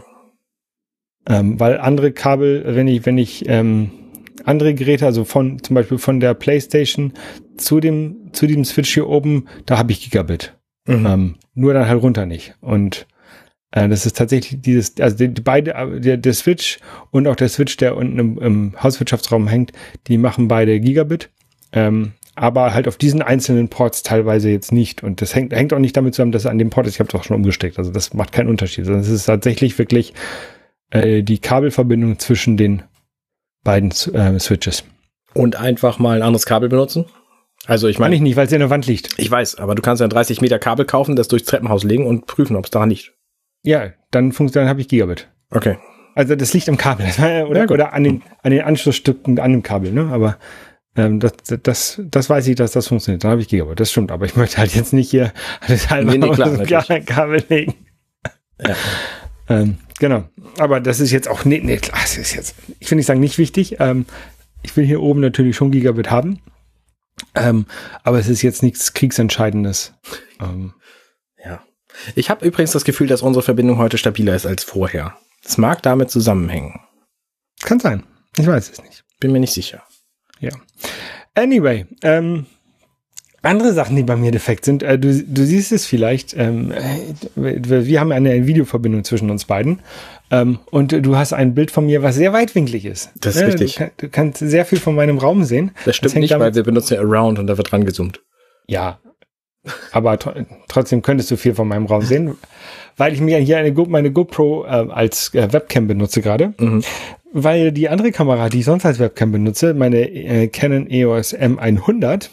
Ähm, weil andere Kabel, wenn ich, wenn ich, ähm, andere Geräte, also von, zum Beispiel von der PlayStation zu dem, zu dem Switch hier oben, da habe ich Gigabit. Mhm. Ähm, nur dann halt runter nicht. Und äh, das ist tatsächlich dieses, also die, die beide, der, der Switch und auch der Switch, der unten im, im Hauswirtschaftsraum hängt, die machen beide Gigabit. Ähm, aber halt auf diesen einzelnen Ports teilweise jetzt nicht. Und das hängt, hängt auch nicht damit zusammen, dass er an dem Port ist. Ich habe es auch schon umgesteckt. Also das macht keinen Unterschied. Sondern es ist tatsächlich wirklich äh, die Kabelverbindung zwischen den beiden äh, Switches. Und einfach mal ein anderes Kabel benutzen? Also ich meine. Kann ich nicht, weil es in der Wand liegt. Ich weiß, aber du kannst ja ein dreißig Meter Kabel kaufen, das durchs Treppenhaus legen und prüfen, ob es daran liegt. Ja, dann funktioniert, dann habe ich Gigabit. Okay. Also das liegt im Kabel, oder, ja, oder an den, an den Anschlussstücken an dem Kabel, ne? Aber ähm, das, das, das weiß ich, dass das funktioniert. Dann habe ich Gigabit. Das stimmt, aber ich möchte halt jetzt nicht hier das halbe nee, nee, klar, Kabel legen. Ja. Ähm, genau. Aber das ist jetzt auch, nee, nee, klar, das ist jetzt, ich will nicht sagen, nicht wichtig. Ähm, ich will hier oben natürlich schon Gigabit haben. Ähm, aber es ist jetzt nichts Kriegsentscheidendes. Ähm, ja. Ich habe übrigens das Gefühl, dass unsere Verbindung heute stabiler ist als vorher. Das mag damit zusammenhängen. Kann sein. Ich weiß es nicht. Bin mir nicht sicher. Ja. Anyway, ähm, andere Sachen, die bei mir defekt sind, äh, du, du siehst es vielleicht, ähm, wir haben eine Videoverbindung zwischen uns beiden ähm, und du hast ein Bild von mir, was sehr weitwinklig ist. Das ist ja, richtig. Du, kann, du kannst sehr viel von meinem Raum sehen. Das stimmt das nicht, damit, weil wir benutzen ja Around und da wird dran gezoomt. Ja, aber tr- trotzdem könntest du viel von meinem Raum sehen, weil ich mir hier eine Go- meine GoPro äh, als äh, Webcam benutze gerade. Mhm. Weil die andere Kamera, die ich sonst als Webcam benutze, meine äh, Canon E O S M hundert,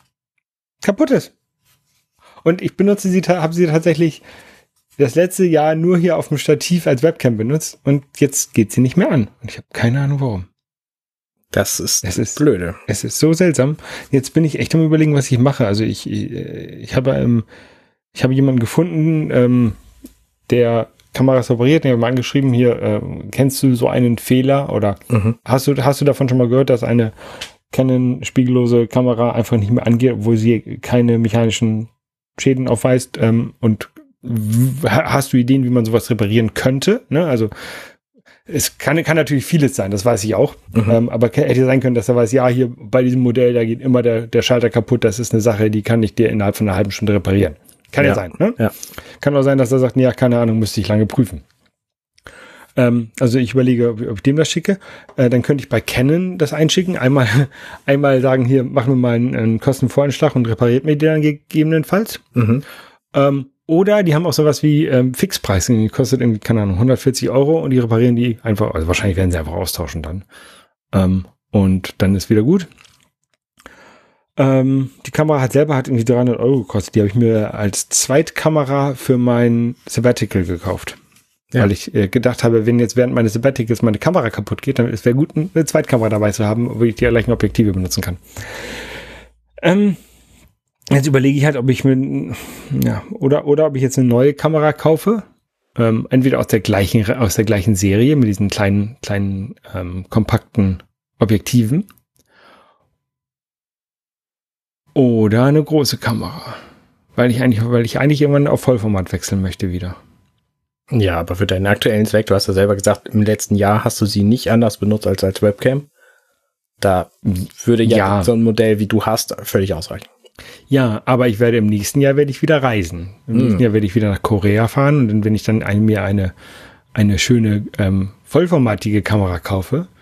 kaputt ist. Und ich benutze sie, habe sie tatsächlich das letzte Jahr nur hier auf dem Stativ als Webcam benutzt und jetzt geht sie nicht mehr an. Und ich habe keine Ahnung warum. Das ist, es ist blöde. Es ist so seltsam. Jetzt bin ich echt am Überlegen, was ich mache. Also ich, ich, ich habe ähm, ich habe jemanden gefunden, ähm, der Kameras operiert, den habe ich mal angeschrieben, hier, äh, kennst du so einen Fehler oder mhm. hast du hast du davon schon mal gehört, dass eine Canon spiegellose Kamera einfach nicht mehr angeht, obwohl sie keine mechanischen Schäden aufweist, ähm, und w- hast du Ideen, wie man sowas reparieren könnte? Ne? Also es kann, kann natürlich vieles sein, das weiß ich auch, mhm. ähm, aber hätte sein können, dass er weiß, ja, hier bei diesem Modell, da geht immer der, der Schalter kaputt, das ist eine Sache, die kann ich dir innerhalb von einer halben Stunde reparieren. Kann ja, ja sein, ne? Ja. Kann auch sein, dass er sagt, ja, keine Ahnung, müsste ich lange prüfen. Ähm, also ich überlege, ob, ob ich dem das schicke. Äh, dann könnte ich bei Canon das einschicken. Einmal, einmal sagen, hier, mach mir mal einen, einen Kostenvoranschlag und repariert mir den dann gegebenenfalls. Mhm. Ähm, oder die haben auch sowas wie ähm, Fixpricing, die kostet irgendwie, keine Ahnung, hundertvierzig Euro und die reparieren die einfach, also wahrscheinlich werden sie einfach austauschen dann. Ähm, und dann ist wieder gut. Ähm, die Kamera hat selber hat irgendwie dreihundert Euro gekostet. Die habe ich mir als Zweitkamera für mein Sabbatical gekauft. Ja. Weil ich äh, gedacht habe, wenn jetzt während meines Sabbaticals meine Kamera kaputt geht, dann wäre gut, eine Zweitkamera dabei zu haben, wo ich die gleichen Objektive benutzen kann. Ähm, jetzt überlege ich halt, ob ich mir, ja, oder, oder ob ich jetzt eine neue Kamera kaufe. Ähm, entweder aus der gleichen, aus der gleichen Serie mit diesen kleinen, kleinen, ähm, kompakten Objektiven. Oder eine große Kamera. Weil ich eigentlich, weil ich eigentlich irgendwann auf Vollformat wechseln möchte wieder. Ja, aber für deinen aktuellen Zweck, du hast ja selber gesagt, im letzten Jahr hast du sie nicht anders benutzt als als Webcam. Da würde ja, ja so ein Modell, wie du hast, völlig ausreichen. Ja, aber ich werde im nächsten Jahr werde ich wieder reisen. Im hm. nächsten Jahr werde ich wieder nach Korea fahren und dann, wenn ich dann ein, mir eine, eine schöne, ähm, vollformatige Kamera kaufe,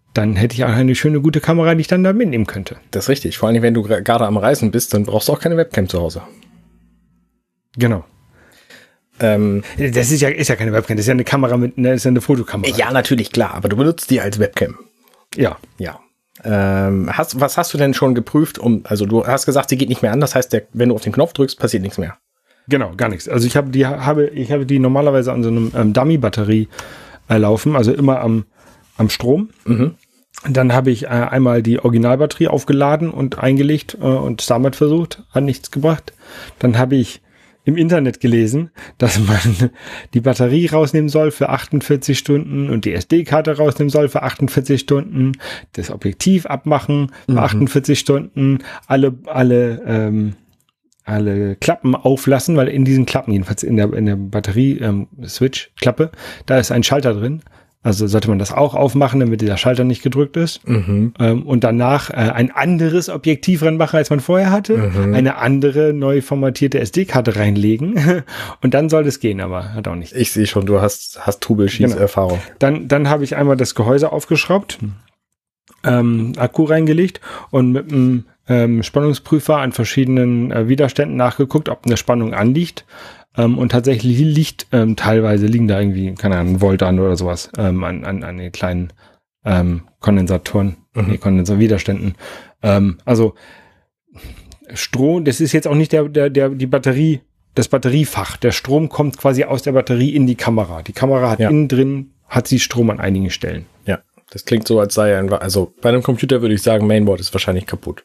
dann hätte ich auch eine schöne, gute Kamera, die ich dann da mitnehmen könnte. Das ist richtig. Vor allem, wenn du gerade am Reisen bist, dann brauchst du auch keine Webcam zu Hause. Genau. Ähm, das ist ja, ist ja keine Webcam, das ist ja eine Kamera mit, das ist ja eine Fotokamera. Ja, natürlich, klar, aber du benutzt die als Webcam. Ja. Ja. Ähm, hast, was hast du denn schon geprüft? Um, also du hast gesagt, sie geht nicht mehr an, das heißt, der, wenn du auf den Knopf drückst, passiert nichts mehr. Genau, gar nichts. Also ich habe die, habe, ich habe die normalerweise an so einem ähm, Dummy-Batterie äh, laufen, also immer am, am Strom. Mhm. Dann habe ich äh, einmal die Originalbatterie aufgeladen und eingelegt äh, und damit versucht, hat nichts gebracht. Dann habe ich im Internet gelesen, dass man die Batterie rausnehmen soll für achtundvierzig Stunden und die S D-Karte rausnehmen soll für achtundvierzig Stunden, das Objektiv abmachen für mhm. achtundvierzig Stunden, alle alle ähm, alle Klappen auflassen, weil in diesen Klappen, jedenfalls in der in der Batterie-Switch-Klappe, ähm, da ist ein Schalter drin. Also sollte man das auch aufmachen, damit dieser Schalter nicht gedrückt ist. Mhm. Ähm, und danach äh, ein anderes Objektiv ranmachen, als man vorher hatte. Mhm. Eine andere, neu formatierte S D-Karte reinlegen. Und dann soll es gehen, aber hat auch nicht. Ich sehe schon, du hast, hast Trubelschieß-Erfahrung. Genau. Dann, dann habe ich einmal das Gehäuse aufgeschraubt, ähm, Akku reingelegt und mit einem ähm, Spannungsprüfer an verschiedenen äh, Widerständen nachgeguckt, ob eine Spannung anliegt. Ähm, und tatsächlich liegt, ähm, teilweise liegen da irgendwie, keine Ahnung, ein Volt an oder sowas, ähm, an, an, an den kleinen ähm, Kondensatoren, mhm. nee, Kondensatorwiderständen. Ähm, also Strom, das ist jetzt auch nicht der, der, der, die Batterie, das Batteriefach. Der Strom kommt quasi aus der Batterie in die Kamera. Die Kamera hat ja. innen drin, hat sie Strom an einigen Stellen. Ja, das klingt so, als sei ein, also bei einem Computer würde ich sagen, Mainboard ist wahrscheinlich kaputt.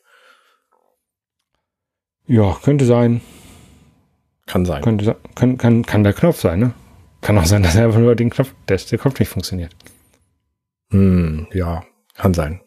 Ja, könnte sein. Kann sein. Könnte, kann, kann, kann der Knopf sein, ne? Kann auch sein, dass er einfach nur den Knopf, dass der Knopf nicht funktioniert. Hm, ja, kann sein.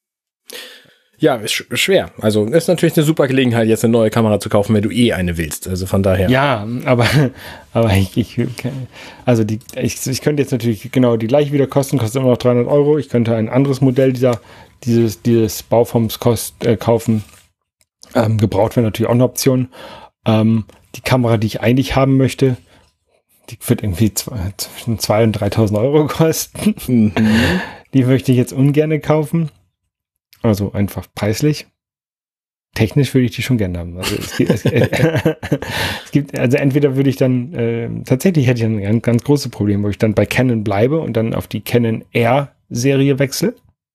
Ja, ist sch- schwer. Also ist natürlich eine super Gelegenheit, jetzt eine neue Kamera zu kaufen, wenn du eh eine willst. Also von daher. Ja, aber, aber ich, ich also die, ich, ich könnte jetzt natürlich genau die gleiche wieder kosten, kostet immer noch dreihundert Euro. Ich könnte ein anderes Modell dieser, dieses, dieses Bauforms kost, äh, kaufen. Ähm, gebraucht wäre natürlich auch eine Option. Ähm, die Kamera, die ich eigentlich haben möchte, die wird irgendwie zwei, zwischen zweitausend und dreitausend Euro kosten. Mhm. Die möchte ich jetzt ungern kaufen. Also einfach preislich. Technisch würde ich die schon gerne haben. Also es gibt, es, äh, es gibt, also entweder würde ich dann, äh, tatsächlich hätte ich ein ganz, ganz großes Problem, wo ich dann bei Canon bleibe und dann auf die Canon R-Serie wechsle.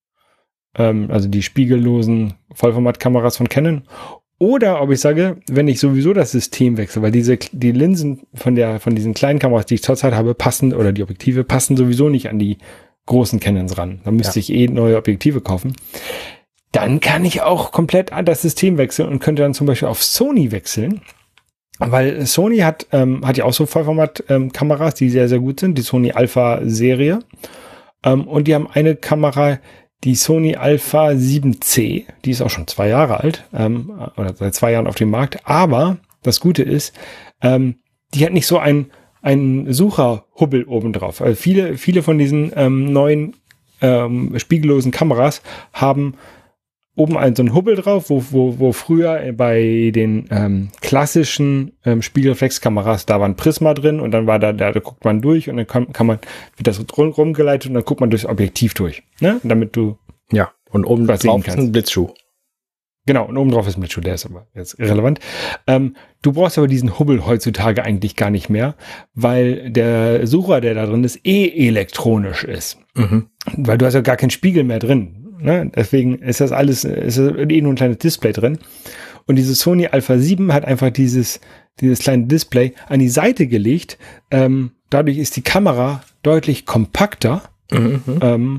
Ähm, also die spiegellosen Vollformatkameras von Canon. Oder ob ich sage, wenn ich sowieso das System wechsle, weil diese die Linsen von der von diesen kleinen Kameras, die ich zurzeit habe, passen, oder die Objektive passen sowieso nicht an die großen Canons ran. Da müsste ja. ich eh neue Objektive kaufen. Dann kann ich auch komplett an das System wechseln und könnte dann zum Beispiel auf Sony wechseln. Weil Sony hat ähm, hat ja auch so Vollformat-Kameras, ähm, die sehr, sehr gut sind. Die Sony Alpha-Serie. Ähm, und die haben eine Kamera, die Sony Alpha sieben C, die ist auch schon zwei Jahre alt, ähm, oder seit zwei Jahren auf dem Markt. Aber das Gute ist, ähm, die hat nicht so ein, ein Sucherhubbel oben drauf. Also viele, viele von diesen ähm, neuen ähm, spiegellosen Kameras haben oben einen, so einen Hubbel drauf, wo, wo, wo früher bei den ähm, klassischen ähm, Spiegelreflexkameras, da war ein Prisma drin und dann war da, da, da guckt man durch und dann kann, kann man, wird das rumgeleitet und dann guckt man durchs Objektiv durch, ne? Damit du ja, und oben drauf ist ein Blitzschuh. Genau, und oben drauf ist ein Blitzschuh, der ist aber jetzt irrelevant. Ähm, du brauchst aber diesen Hubbel heutzutage eigentlich gar nicht mehr, weil der Sucher, der da drin ist, eh elektronisch ist. Mhm. Weil du hast ja gar keinen Spiegel mehr drin. Ne? Deswegen ist das alles, ist eh nur ein kleines Display drin. Und diese Sony Alpha sieben hat einfach dieses, dieses kleine Display an die Seite gelegt. Ähm, dadurch ist die Kamera deutlich kompakter, mhm. ähm,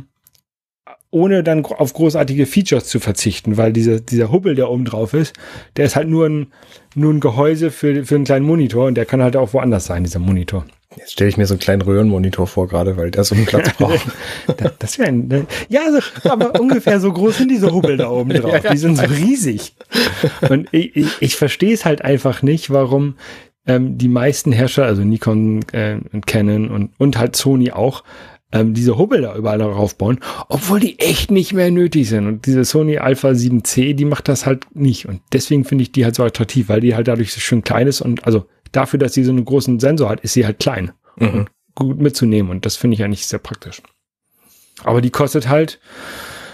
ohne dann auf großartige Features zu verzichten, weil dieser, dieser Hubbel, der oben drauf ist, der ist halt nur ein, nur ein Gehäuse für, für einen kleinen Monitor und der kann halt auch woanders sein, dieser Monitor. Jetzt stelle ich mir so einen kleinen Röhrenmonitor vor gerade, weil der so einen Platz braucht. das das wäre ein, ja, also, aber ungefähr so groß sind diese Hubbel da oben drauf. Die sind so riesig. Und ich, ich, ich verstehe es halt einfach nicht, warum ähm, die meisten Hersteller, also Nikon äh, und Canon und, und halt Sony auch, ähm, diese Hubbel da überall drauf bauen, obwohl die echt nicht mehr nötig sind. Und diese Sony Alpha sieben C, die macht das halt nicht. Und deswegen finde ich die halt so attraktiv, weil die halt dadurch so schön klein ist und also dafür, dass sie so einen großen Sensor hat, ist sie halt klein mhm. und gut mitzunehmen. Und das finde ich eigentlich sehr praktisch. Aber die kostet halt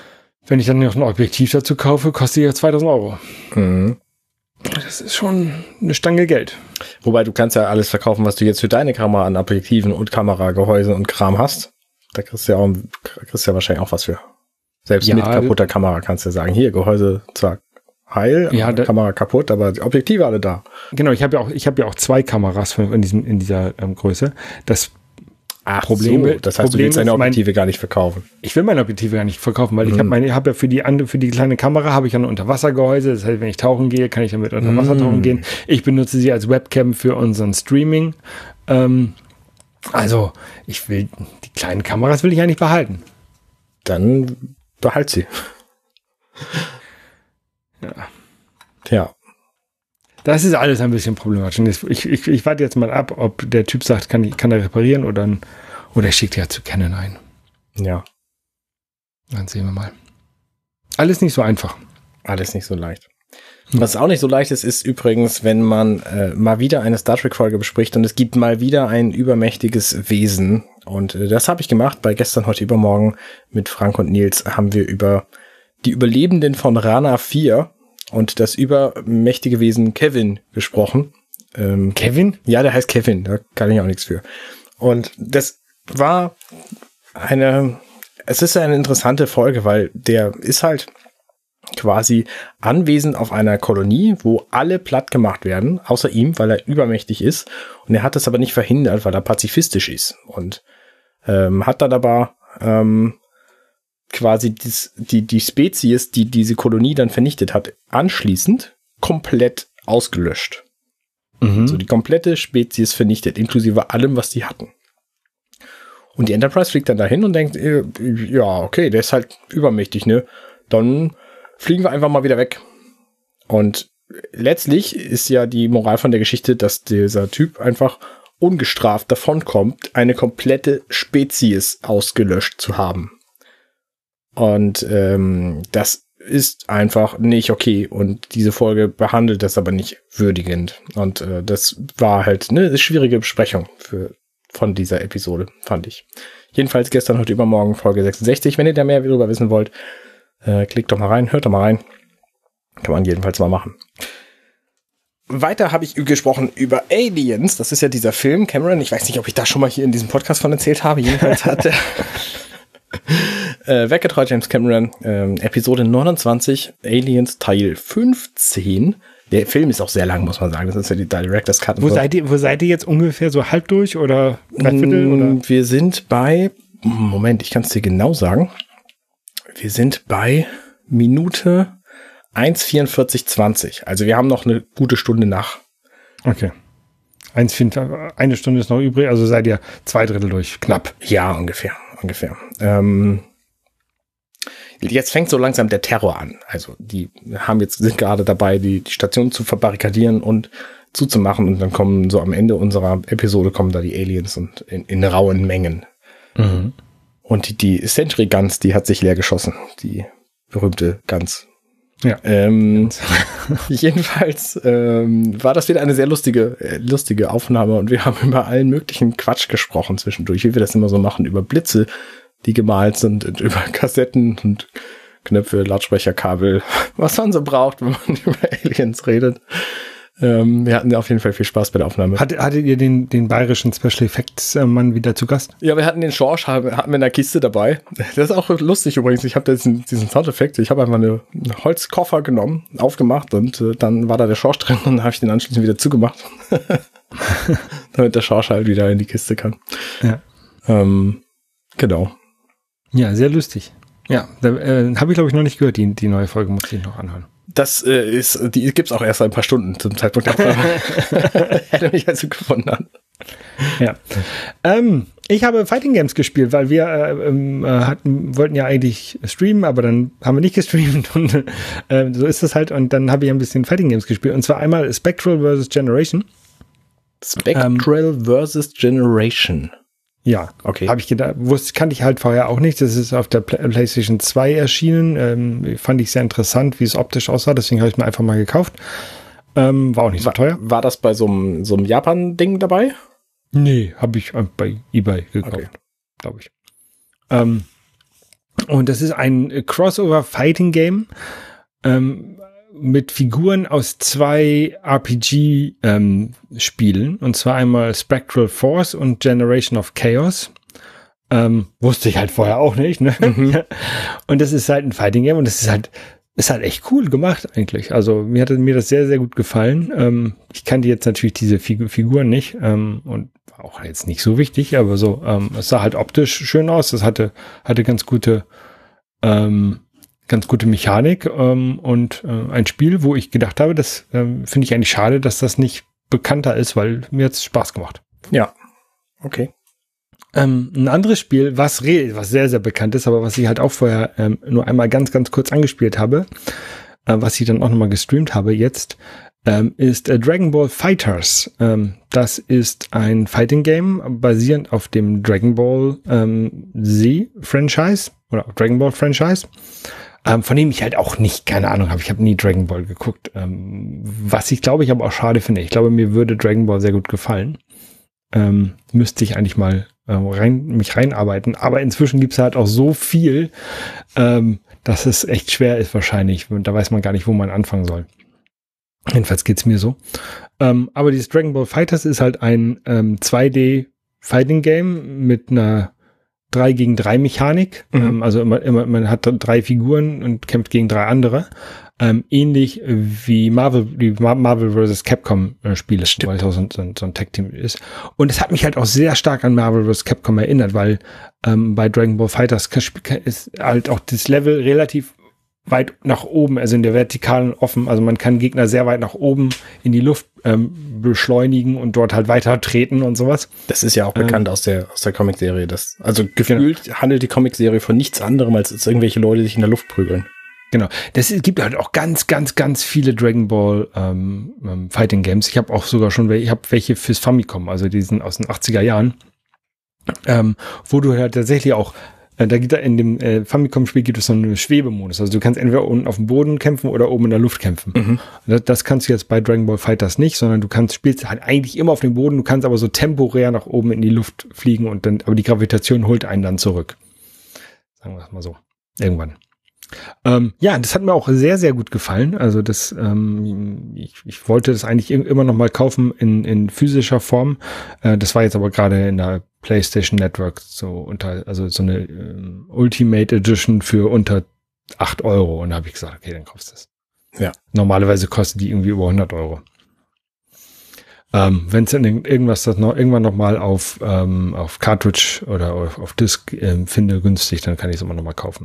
wenn ich dann noch ein Objektiv dazu kaufe, kostet ja zweitausend Euro. Mhm. Das ist schon eine Stange Geld. Wobei du kannst ja alles verkaufen, was du jetzt für deine Kamera an Objektiven und Kameragehäuse und Kram hast. Da kriegst du ja, auch, kriegst du ja wahrscheinlich auch was für. Selbst ja, mit kaputter Kamera kannst du ja sagen, hier, Gehäuse, zack, heil, ja, da, Kamera kaputt, aber die Objektive alle da. Genau, ich habe ja auch, ich habe ja auch zwei Kameras von, in, diesem, in dieser ähm, Größe. Das Ach, Problem, so, das heißt, Problem du willst deine Objektive mein, gar nicht verkaufen. Ich will meine Objektive gar nicht verkaufen, weil mm. ich habe meine, habe ja für die andere, für die kleine Kamera habe ich ja ein Unterwassergehäuse. Das heißt, wenn ich tauchen gehe, kann ich damit unter Wasser mm. tauchen gehen. Ich benutze sie als Webcam für unseren Streaming. Ähm, also, ich will, die kleinen Kameras will ich eigentlich behalten. Dann behalt sie. Ja. Ja. Das ist alles ein bisschen problematisch. Ich, ich, ich warte jetzt mal ab, ob der Typ sagt, kann, ich, kann er reparieren oder, oder er schickt ja zu Canon ein. Ja. Dann sehen wir mal. Alles nicht so einfach. Alles nicht so leicht. Was auch nicht so leicht ist, ist übrigens, wenn man äh, mal wieder eine Star Trek-Folge bespricht und es gibt mal wieder ein übermächtiges Wesen. Und äh, das habe ich gemacht bei Gestern, heute, übermorgen mit Frank und Nils haben wir über die Überlebenden von Rana vier und das übermächtige Wesen Kevin gesprochen. Ähm, Kevin? Ja, der heißt Kevin, da kann ich auch nichts für. Und das war eine, es ist eine interessante Folge, weil der ist halt quasi anwesend auf einer Kolonie, wo alle platt gemacht werden, außer ihm, weil er übermächtig ist. Und er hat das aber nicht verhindert, weil er pazifistisch ist. Und ähm, hat dann aber ähm, quasi dies, die, die Spezies, die diese Kolonie dann vernichtet hat, anschließend komplett ausgelöscht. Mhm. Also die komplette Spezies vernichtet, inklusive allem, was die hatten. Und die Enterprise fliegt dann dahin und denkt, äh, ja, okay, der ist halt übermächtig, ne? Dann fliegen wir einfach mal wieder weg. Und letztlich ist ja die Moral von der Geschichte, dass dieser Typ einfach ungestraft davonkommt, eine komplette Spezies ausgelöscht zu haben. Und ähm, das ist einfach nicht okay. Und diese Folge behandelt das aber nicht würdigend. Und äh, das war halt eine schwierige Besprechung für, von dieser Episode, fand ich. Jedenfalls gestern, heute, übermorgen, Folge sechsundsechzig. Wenn ihr da mehr darüber wissen wollt, äh, klickt doch mal rein, hört doch mal rein. Kann man jedenfalls mal machen. Weiter habe ich gesprochen über Aliens. Das ist ja dieser Film, Cameron. Ich weiß nicht, ob ich da schon mal hier in diesem Podcast von erzählt habe. Jedenfalls hat er äh, weggetreut James Cameron, äh, Episode neunundzwanzig, Aliens Teil fünfzehn. Der Film ist auch sehr lang, muss man sagen. Das ist ja die Director's Cut. Wo seid ihr, wo seid ihr jetzt ungefähr so halb durch oder dreiviertel? Oder? Wir sind bei, Moment, ich kann es dir genau sagen. Wir sind bei Minute eins vierundvierzig zwanzig. Also wir haben noch eine gute Stunde nach. Okay. Eine Stunde ist noch übrig, also seid ihr zwei Drittel durch, knapp. Ja, ungefähr, ungefähr. Ähm, jetzt fängt so langsam der Terror an. Also die haben jetzt, sind gerade dabei, die, die Station zu verbarrikadieren und zuzumachen und dann kommen so am Ende unserer Episode kommen da die Aliens und in, in rauen Mengen. Mhm. Und die, die Sentry Guns, die hat sich leer geschossen. Die berühmte Guns. Ja. Ähm, jedenfalls ähm, war das wieder eine sehr lustige, äh, lustige Aufnahme und wir haben über allen möglichen Quatsch gesprochen zwischendurch, wie wir das immer so machen, über Blitze, die gemalt sind, und über Kassetten und Knöpfe, Lautsprecherkabel, was man so braucht, wenn man über Aliens redet. Ähm, wir hatten auf jeden Fall viel Spaß bei der Aufnahme. Hat, hattet ihr den, den bayerischen Special Effects äh, Mann wieder zu Gast? Ja, wir hatten den Schorsch, hatten wir in der Kiste dabei. Das ist auch lustig übrigens. Ich habe diesen, diesen Soundeffekt, ich habe einfach eine, einen Holzkoffer genommen, aufgemacht und äh, dann war da der Schorsch drin und dann habe ich den anschließend wieder zugemacht. Damit der Schorsch halt wieder in die Kiste kann. Ja. Ähm, genau. Ja, sehr lustig. Ja, da äh, habe ich glaube ich noch nicht gehört, die, die neue Folge muss ich noch anhören. Das äh, ist, die gibt's auch erst seit ein paar Stunden zum Zeitpunkt der Aufnahme. Hätte mich also gefunden. Ja. Ähm, ich habe Fighting Games gespielt, weil wir äh, äh, hatten, wollten ja eigentlich streamen, aber dann haben wir nicht gestreamt und äh, so ist das halt. Und dann habe ich ein bisschen Fighting Games gespielt. Und zwar einmal Spectral versus. Generation. Spectral ähm, versus. Generation. Ja, okay. Habe ich gedacht, wusste, kannte ich halt vorher auch nicht. Das ist auf der PlayStation zwei erschienen. Ähm, fand ich sehr interessant, wie es optisch aussah. Deswegen habe ich mir einfach mal gekauft. Ähm, war auch nicht so war, teuer. War das bei so einem so einem Japan-Ding dabei? Nee, habe ich bei eBay gekauft, okay. Glaube ich. Ähm, Und das ist ein Crossover-Fighting-Game ähm, mit Figuren aus zwei R P G-Spielen. Ähm, und zwar einmal Spectral Force und Generation of Chaos. Ähm, wusste ich halt vorher auch nicht. Ne? Mhm. Und das ist halt ein Fighting-Game und das ist halt ist halt echt cool gemacht eigentlich. Also mir hat mir das sehr, sehr gut gefallen. Ähm, ich kannte jetzt natürlich diese Figur, Figuren nicht ähm, und war auch jetzt nicht so wichtig, aber so, ähm, es sah halt optisch schön aus. Es hatte, hatte ganz gute, ähm, ganz gute Mechanik ähm, und äh, ein Spiel, wo ich gedacht habe, das ähm, finde ich eigentlich schade, dass das nicht bekannter ist, weil mir hat's Spaß gemacht. Ja, okay. Ähm, ein anderes Spiel, was, re was sehr, sehr bekannt ist, aber was ich halt auch vorher ähm, nur einmal ganz, ganz kurz angespielt habe, äh, was ich dann auch nochmal gestreamt habe jetzt, ähm, ist äh, Dragon Ball Fighters. Ähm, das ist ein Fighting Game basierend auf dem Dragon Ball ähm, Z-Franchise oder Dragon Ball Franchise, ähm, von dem ich halt auch nicht, keine Ahnung habe. Ich habe nie Dragon Ball geguckt, ähm, was ich glaube ich aber auch schade finde. Ich glaube, mir würde Dragon Ball sehr gut gefallen. Ähm, müsste ich eigentlich mal ähm, rein, mich reinarbeiten. Aber inzwischen gibt's halt auch so viel, ähm, dass es echt schwer ist wahrscheinlich. Da weiß man gar nicht, wo man anfangen soll. Jedenfalls geht's mir so. Ähm, aber dieses Dragon Ball Fighters ist halt ein ähm, zwei D Fighting Game mit einer drei gegen drei Mechanik. Mhm. Ähm, also immer, immer, man hat drei Figuren und kämpft gegen drei andere. Ähm, ähnlich wie Marvel, die Marvel versus. Capcom äh, Spiele, weil es auch so, so, so ein Tag-Team ist. Und es hat mich halt auch sehr stark an Marvel versus. Capcom erinnert, weil ähm, bei Dragon Ball Fighters ist halt auch das Level relativ weit nach oben, also in der Vertikalen offen. Also man kann Gegner sehr weit nach oben in die Luft ähm, beschleunigen und dort halt weiter treten und sowas. Das ist ja auch bekannt ähm, aus der aus der Comicserie. Das, also gefühlt genau. handelt die Comicserie von nichts anderem, als, als irgendwelche Leute, die sich in der Luft prügeln. Genau. Das ist, gibt halt auch ganz, ganz, ganz viele Dragon Ball ähm, ähm, Fighting Games. Ich habe auch sogar schon, ich habe welche fürs Famicom, also die sind aus den achtziger Jahren, ähm, wo du halt tatsächlich auch, äh, da gibt da in dem äh, Famicom-Spiel gibt es so einen Schwebemodus. Also du kannst entweder unten auf dem Boden kämpfen oder oben in der Luft kämpfen. Mhm. Das, das kannst du jetzt bei Dragon Ball Fighters nicht, sondern du kannst spielst halt eigentlich immer auf dem Boden. Du kannst aber so temporär nach oben in die Luft fliegen und dann, aber die Gravitation holt einen dann zurück. Sagen wir es mal so. Irgendwann. Ähm, ja, das hat mir auch sehr, sehr gut gefallen. Also das, ähm, ich, ich wollte das eigentlich immer noch mal kaufen in, in physischer Form. Äh, das war jetzt aber gerade in der PlayStation Network so unter, also so eine ähm, Ultimate Edition für unter acht Euro. Und da habe ich gesagt, okay, dann kaufst du das. Ja. Normalerweise kostet die irgendwie über hundert Euro. Ähm, wenn es dann irgendwas das noch irgendwann noch mal auf ähm, auf Cartridge oder auf, auf Disc ähm, finde günstig, dann kann ich es immer noch mal kaufen.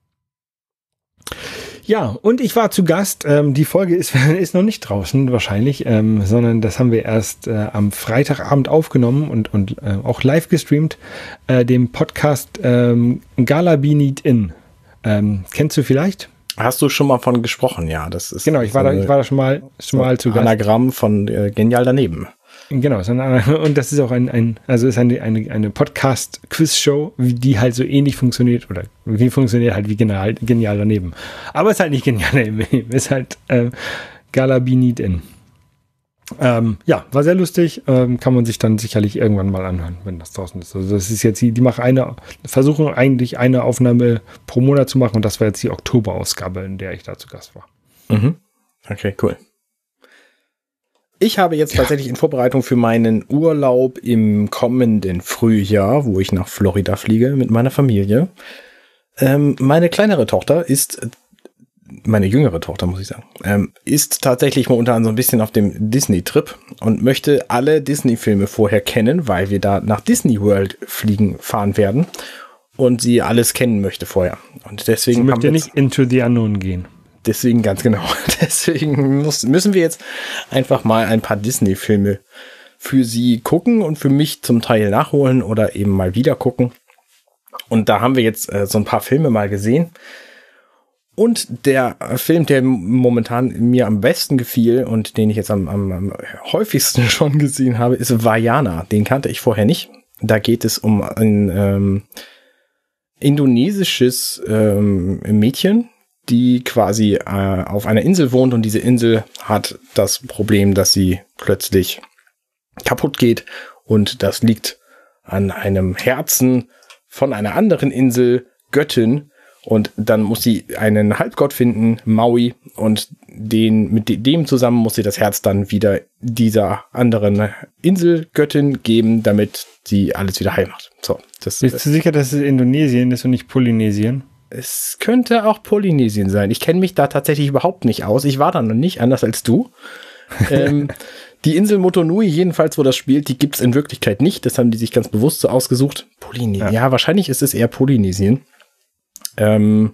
Ja, und ich war zu Gast. Ähm, die Folge ist, ist noch nicht draußen wahrscheinlich, ähm, sondern das haben wir erst äh, am Freitagabend aufgenommen und, und äh, auch live gestreamt, äh, dem Podcast ähm, Gala Be Need In. Ähm, kennst du vielleicht? Hast du schon mal von gesprochen, ja. Das ist genau, ich war, so da, ich war da schon mal, schon mal zu Gast. Anagramm von äh, Genial daneben. Genau, und das ist auch ein, ein also ist eine, eine, eine Podcast-Quiz-Show, die halt so ähnlich funktioniert oder wie funktioniert halt wie genial, genial daneben. Aber es ist halt nicht genial daneben, es ist halt äh, Gala Be Need In. Ähm, ja, war sehr lustig, ähm, kann man sich dann sicherlich irgendwann mal anhören, wenn das draußen ist. Also das ist jetzt, die, die machen eine, versuchen eigentlich eine Aufnahme pro Monat zu machen und das war jetzt die Oktober-Ausgabe, in der ich da zu Gast war. Mhm. Okay, cool. Ich habe jetzt ja. tatsächlich in Vorbereitung für meinen Urlaub im kommenden Frühjahr, wo ich nach Florida fliege mit meiner Familie. Ähm, meine kleinere Tochter ist, meine jüngere Tochter muss ich sagen, ähm, ist tatsächlich momentan so ein bisschen auf dem Disney-Trip und möchte alle Disney-Filme vorher kennen, weil wir da nach Disney World fliegen, fahren werden und sie alles kennen möchte vorher. Und deswegen sie möchte nicht Into the Unknown gehen. Deswegen, ganz genau. Deswegen muss, müssen wir jetzt einfach mal ein paar Disney-Filme für sie gucken und für mich zum Teil nachholen oder eben mal wieder gucken. Und da haben wir jetzt äh, so ein paar Filme mal gesehen. Und der Film, der momentan mir am besten gefiel und den ich jetzt am, am, am häufigsten schon gesehen habe, ist Vaiana. Den kannte ich vorher nicht. Da geht es um ein ähm, indonesisches ähm, Mädchen, die quasi äh, auf einer Insel wohnt und diese Insel hat das Problem, dass sie plötzlich kaputt geht und das liegt an einem Herzen von einer anderen Insel, Göttin, Und dann muss sie einen Halbgott finden, Maui, und den, mit dem zusammen muss sie das Herz dann wieder dieser anderen Inselgöttin geben, damit sie alles wieder heil macht. So, das, Bist du sicher, dass es Indonesien ist und nicht Polynesien? Es könnte auch Polynesien sein. Ich kenne mich da tatsächlich überhaupt nicht aus. Ich war da noch nicht, anders als du. ähm, die Insel Motonui, jedenfalls, wo das spielt, die gibt es in Wirklichkeit nicht. Das haben die sich ganz bewusst so ausgesucht. Polynesien. Ja, ja, wahrscheinlich ist es eher Polynesien. Ähm,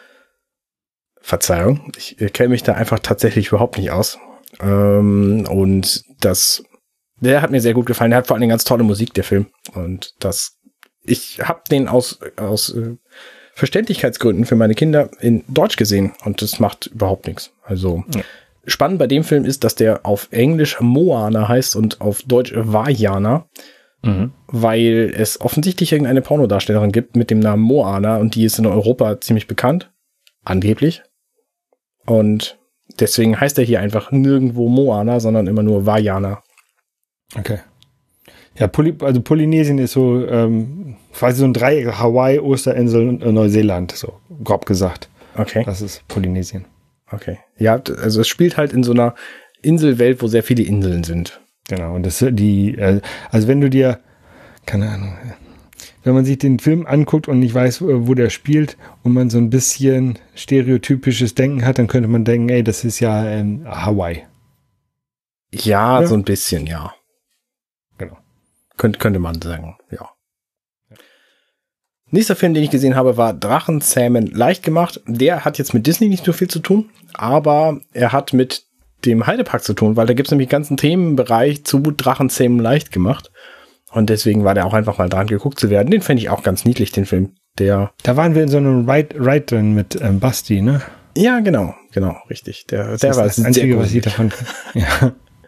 Verzeihung, ich kenne mich da einfach tatsächlich überhaupt nicht aus. Ähm, und das, der hat mir sehr gut gefallen. Der hat vor allem ganz tolle Musik, der Film. Und das, ich habe den aus, aus äh, Verständlichkeitsgründen für meine Kinder in Deutsch gesehen. Und das macht überhaupt nichts. Also, ja. Spannend bei dem Film ist, dass der auf Englisch Moana heißt und auf Deutsch Vajana. Mhm. Weil es offensichtlich irgendeine Pornodarstellerin gibt mit dem Namen Moana und die ist in Europa ziemlich bekannt. Angeblich. Und deswegen heißt er hier einfach nirgendwo Moana, sondern immer nur Vajana. Okay. Ja, Poly- also Polynesien ist so ähm, quasi so ein Dreieck, Hawaii, Osterinsel und Neuseeland, so grob gesagt. Okay. Das ist Polynesien. Okay. Ja, also es spielt halt in so einer Inselwelt, wo sehr viele Inseln sind. Genau, und das die, also wenn du dir, keine Ahnung, wenn man sich den Film anguckt und nicht weiß, wo der spielt und man so ein bisschen stereotypisches Denken hat, dann könnte man denken, ey, das ist ja ähm, Hawaii. Ja, ja, so ein bisschen, ja. Genau. Könnt, könnte man sagen, ja. Nächster Film, den ich gesehen habe, war Drachenzähmen leicht gemacht. Der hat jetzt mit Disney nicht so viel zu tun, aber er hat mit dem Heidepark zu tun, weil da gibt es nämlich einen ganzen Themenbereich zu Drachenzähmen leicht gemacht. Und deswegen war der auch einfach mal dran geguckt zu werden. Den fände ich auch ganz niedlich, den Film. Der da waren wir in so einem Ride, Ride drin mit ähm, Basti, ne? Ja, genau, genau, richtig. Der, das der ist war das Einzige, was ich davon. Ja.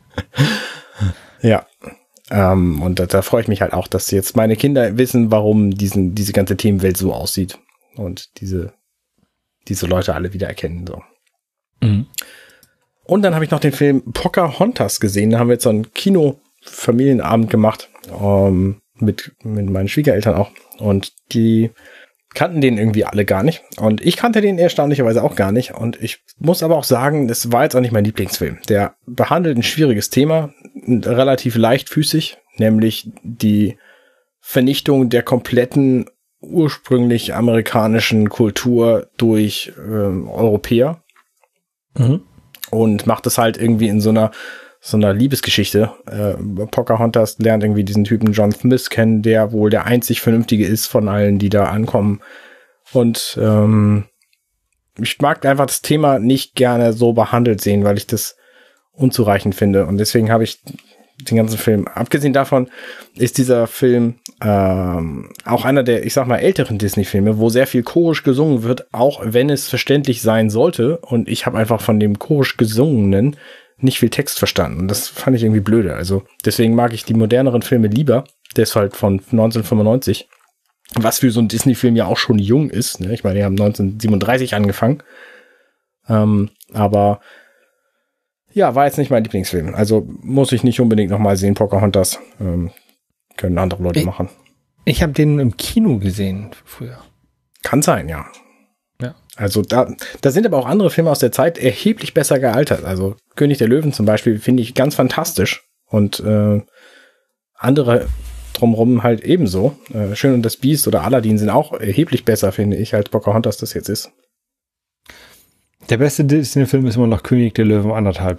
Ja. Ähm, und da, da freue ich mich halt auch, dass jetzt meine Kinder wissen, warum diesen, diese ganze Themenwelt so aussieht. Und diese, diese Leute alle wieder erkennen. So. Mhm. Und dann habe ich noch den Film Pocahontas gesehen. Da haben wir jetzt so einen Kino-Familienabend gemacht. Ähm, mit, mit meinen Schwiegereltern auch. Und die kannten den irgendwie alle gar nicht. Und ich kannte den erstaunlicherweise auch gar nicht. Und ich muss aber auch sagen, das war jetzt auch nicht mein Lieblingsfilm. Der behandelt ein schwieriges Thema, relativ leichtfüßig, nämlich die Vernichtung der kompletten ursprünglich amerikanischen Kultur durch ähm, Europäer. Mhm. Und macht das halt irgendwie in so einer so einer Liebesgeschichte. Äh, Pocahontas lernt irgendwie diesen Typen John Smith kennen, der wohl der einzig Vernünftige ist von allen, die da ankommen. Und ähm, ich mag einfach das Thema nicht gerne so behandelt sehen, weil ich das unzureichend finde. Und deswegen habe ich den ganzen Film, abgesehen davon, ist dieser Film ähm, auch einer der, ich sag mal, älteren Disney-Filme, wo sehr viel chorisch gesungen wird, auch wenn es verständlich sein sollte. Und ich habe einfach von dem chorisch Gesungenen nicht viel Text verstanden. Und das fand ich irgendwie blöde. Also deswegen mag ich die moderneren Filme lieber. Der ist halt von neunzehnhundertfünfundneunzig. Was für so ein Disney-Film ja auch schon jung ist. Ne? Ich meine, die haben neunzehnhundertsiebenunddreißig angefangen. Ähm, aber ja, war jetzt nicht mein Lieblingsfilm. Also muss ich nicht unbedingt nochmal sehen, Pocahontas. Ähm, können andere Leute ich, machen. Ich habe den im Kino gesehen früher. Kann sein, ja. Ja. Also da, da sind aber auch andere Filme aus der Zeit erheblich besser gealtert. Also König der Löwen zum Beispiel finde ich ganz fantastisch. Und äh, andere drumherum halt ebenso. Äh, Schön und das Biest oder Aladdin sind auch erheblich besser, finde ich, als Pocahontas das jetzt ist. Der beste Disney-Film ist immer noch König der Löwen anderthalb.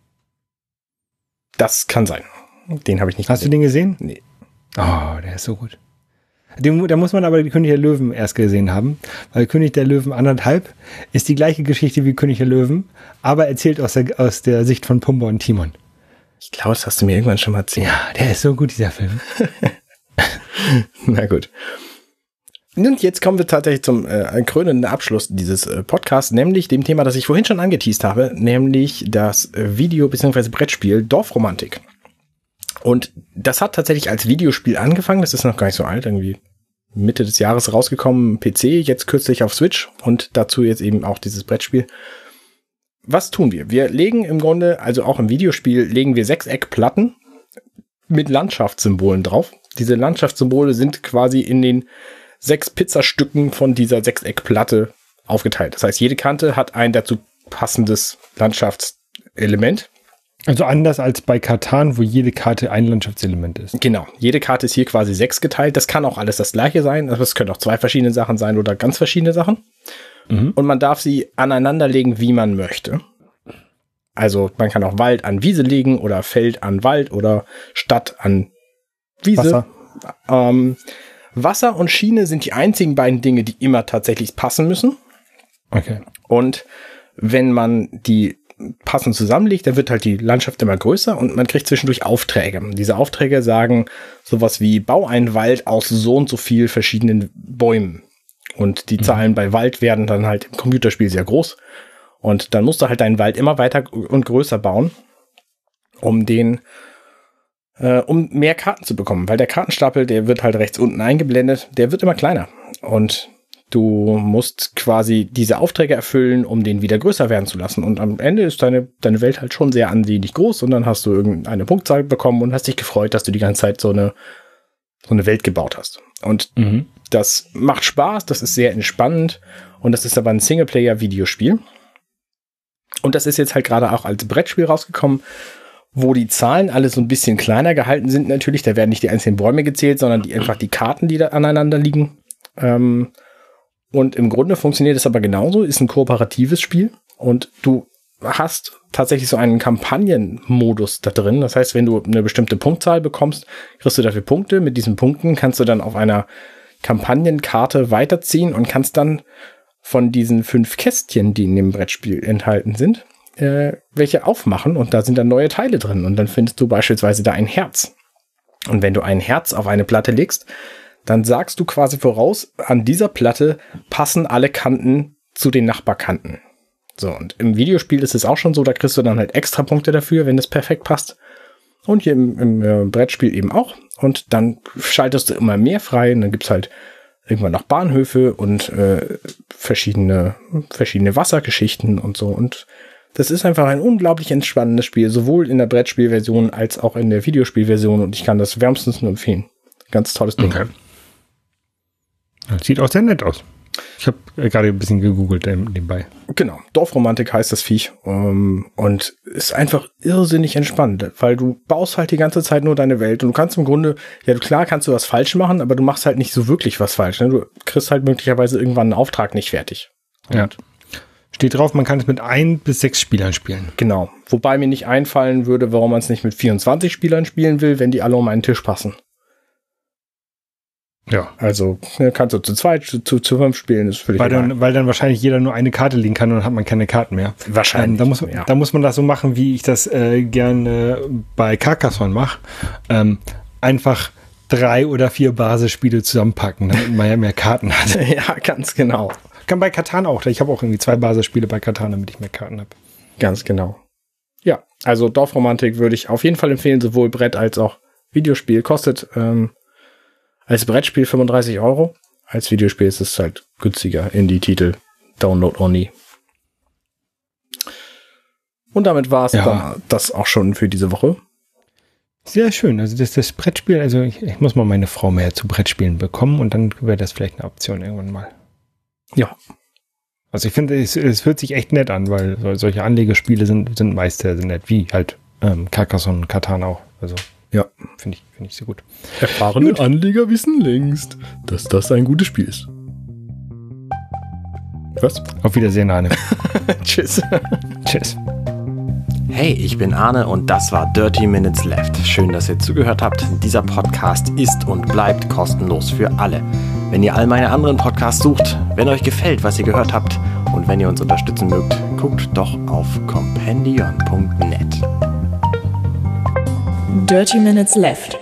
Das kann sein. Den habe ich nicht Hast gesehen. du den gesehen? Nee. Oh, der ist so gut. Den, da muss man aber die König der Löwen erst gesehen haben, weil König der Löwen anderthalb ist die gleiche Geschichte wie König der Löwen, aber erzählt aus der, aus der Sicht von Pumbaa und Timon. Ich glaube, das hast du mir irgendwann schon mal erzählt. Ja, der ist so gut, dieser Film. Na gut. Und jetzt kommen wir tatsächlich zum äh, krönenden Abschluss dieses äh, Podcasts, nämlich dem Thema, das ich vorhin schon angeteast habe, nämlich das äh, Video- bzw. Brettspiel Dorfromantik. Und das hat tatsächlich als Videospiel angefangen, das ist noch gar nicht so alt, irgendwie Mitte des Jahres rausgekommen, P C, jetzt kürzlich auf Switch und dazu jetzt eben auch dieses Brettspiel. Was tun wir? Wir legen im Grunde, also auch im Videospiel, legen wir Sechseckplatten mit Landschaftssymbolen drauf. Diese Landschaftssymbole sind quasi in den sechs Pizzastücken von dieser Sechseckplatte aufgeteilt. Das heißt, jede Kante hat ein dazu passendes Landschaftselement. Also anders als bei Catan, wo jede Karte ein Landschaftselement ist. Genau, jede Karte ist hier quasi sechs geteilt. Das kann auch alles das gleiche sein. Also es können auch zwei verschiedene Sachen sein oder ganz verschiedene Sachen. Mhm. Und man darf sie aneinanderlegen, wie man möchte. Also man kann auch Wald an Wiese legen oder Feld an Wald oder Stadt an Wiese. Wasser. Ähm, Wasser und Schiene sind die einzigen beiden Dinge, die immer tatsächlich passen müssen. Okay. Und wenn man die passend zusammenlegt, dann wird halt die Landschaft immer größer und man kriegt zwischendurch Aufträge. Diese Aufträge sagen sowas wie, bau einen Wald aus so und so viel verschiedenen Bäumen. Und die mhm. Zahlen bei Wald werden dann halt im Computerspiel sehr groß. Und dann musst du halt deinen Wald immer weiter und größer bauen, um den, äh, um mehr Karten zu bekommen. Weil der Kartenstapel, der wird halt rechts unten eingeblendet, der wird immer kleiner. Und du musst quasi diese Aufträge erfüllen, um den wieder größer werden zu lassen. Und am Ende ist deine, deine Welt halt schon sehr ansehnlich groß. Und dann hast du irgendeine Punktzahl bekommen und hast dich gefreut, dass du die ganze Zeit so eine, so eine Welt gebaut hast. Und mhm. das macht Spaß, das ist sehr entspannend. Und das ist aber ein Singleplayer-Videospiel. Und das ist jetzt halt gerade auch als Brettspiel rausgekommen, wo die Zahlen alle so ein bisschen kleiner gehalten sind natürlich. Da werden nicht die einzelnen Bäume gezählt, sondern die, einfach die Karten, die da aneinander liegen. Ähm, Und im Grunde funktioniert es aber genauso, ist ein kooperatives Spiel und du hast tatsächlich so einen Kampagnenmodus da drin. Das heißt, wenn du eine bestimmte Punktzahl bekommst, kriegst du dafür Punkte. Mit diesen Punkten kannst du dann auf einer Kampagnenkarte weiterziehen und kannst dann von diesen fünf Kästchen, die in dem Brettspiel enthalten sind, äh, welche aufmachen und da sind dann neue Teile drin. Und dann findest du beispielsweise da ein Herz. Und wenn du ein Herz auf eine Platte legst, dann sagst du quasi voraus, an dieser Platte passen alle Kanten zu den Nachbarkanten. So, und im Videospiel ist es auch schon so, da kriegst du dann halt extra Punkte dafür, wenn es perfekt passt. Und hier im, im äh, Brettspiel eben auch. Und dann schaltest du immer mehr frei und dann gibt's halt irgendwann noch Bahnhöfe und äh, verschiedene, verschiedene Wassergeschichten und so. Und das ist einfach ein unglaublich entspannendes Spiel, sowohl in der Brettspielversion als auch in der Videospielversion. Und ich kann das wärmstens nur empfehlen. Ganz tolles Ding. Okay. Das sieht auch sehr nett aus. Ich habe gerade ein bisschen gegoogelt nebenbei. Genau, Dorfromantik heißt das Viech ähm, und ist einfach irrsinnig entspannt, weil du baust halt die ganze Zeit nur deine Welt und du kannst im Grunde, ja klar kannst du was falsch machen, aber du machst halt nicht so wirklich was falsch. Ne? Du kriegst halt möglicherweise irgendwann einen Auftrag nicht fertig. Und ja. Steht drauf, man kann es mit ein bis sechs Spielern spielen. Genau, wobei mir nicht einfallen würde, warum man es nicht mit vierundzwanzig Spielern spielen will, wenn die alle um einen Tisch passen. Ja. Also kannst du zu zweit, zu, zu, zu fünf spielen, ist völlig weil dann, weil dann wahrscheinlich jeder nur eine Karte legen kann und dann hat man keine Karten mehr. Wahrscheinlich. Ähm, da, muss, ja. da muss man das so machen, wie ich das äh, gerne bei Carcassonne mache. Ähm, einfach drei oder vier Basisspiele zusammenpacken, damit man ja mehr Karten hat. Ja, ganz genau. Kann bei Catan auch. Ich habe auch irgendwie zwei Basisspiele bei Catan, damit ich mehr Karten habe. Ganz genau. Ja, also Dorfromantik würde ich auf jeden Fall empfehlen, sowohl Brett als auch Videospiel. Kostet ähm, als Brettspiel fünfunddreißig Euro. Als Videospiel ist es halt günstiger. Indie-Titel, Download only. Und damit war es ja. dann das auch schon für diese Woche. Sehr schön. Also das, das Brettspiel, also ich, ich muss mal meine Frau mehr zu Brettspielen bekommen und dann wäre das vielleicht eine Option irgendwann mal. Ja. Also ich finde, es, es hört sich echt nett an, weil solche Anlegerspiele sind, sind meist sehr, sehr nett, wie halt ähm, Carcassonne und Catan auch. Also ja, finde ich, finde ich sehr gut. Erfahrene gut. Anleger wissen längst, dass das ein gutes Spiel ist. Was? Auf Wiedersehen, Arne. Tschüss. Tschüss. Hey, ich bin Arne und das war Dirty Minutes Left. Schön, dass ihr zugehört habt. Dieser Podcast ist und bleibt kostenlos für alle. Wenn ihr all meine anderen Podcasts sucht, wenn euch gefällt, was ihr gehört habt und wenn ihr uns unterstützen mögt, guckt doch auf compendion punkt net. Dirty Minutes Left.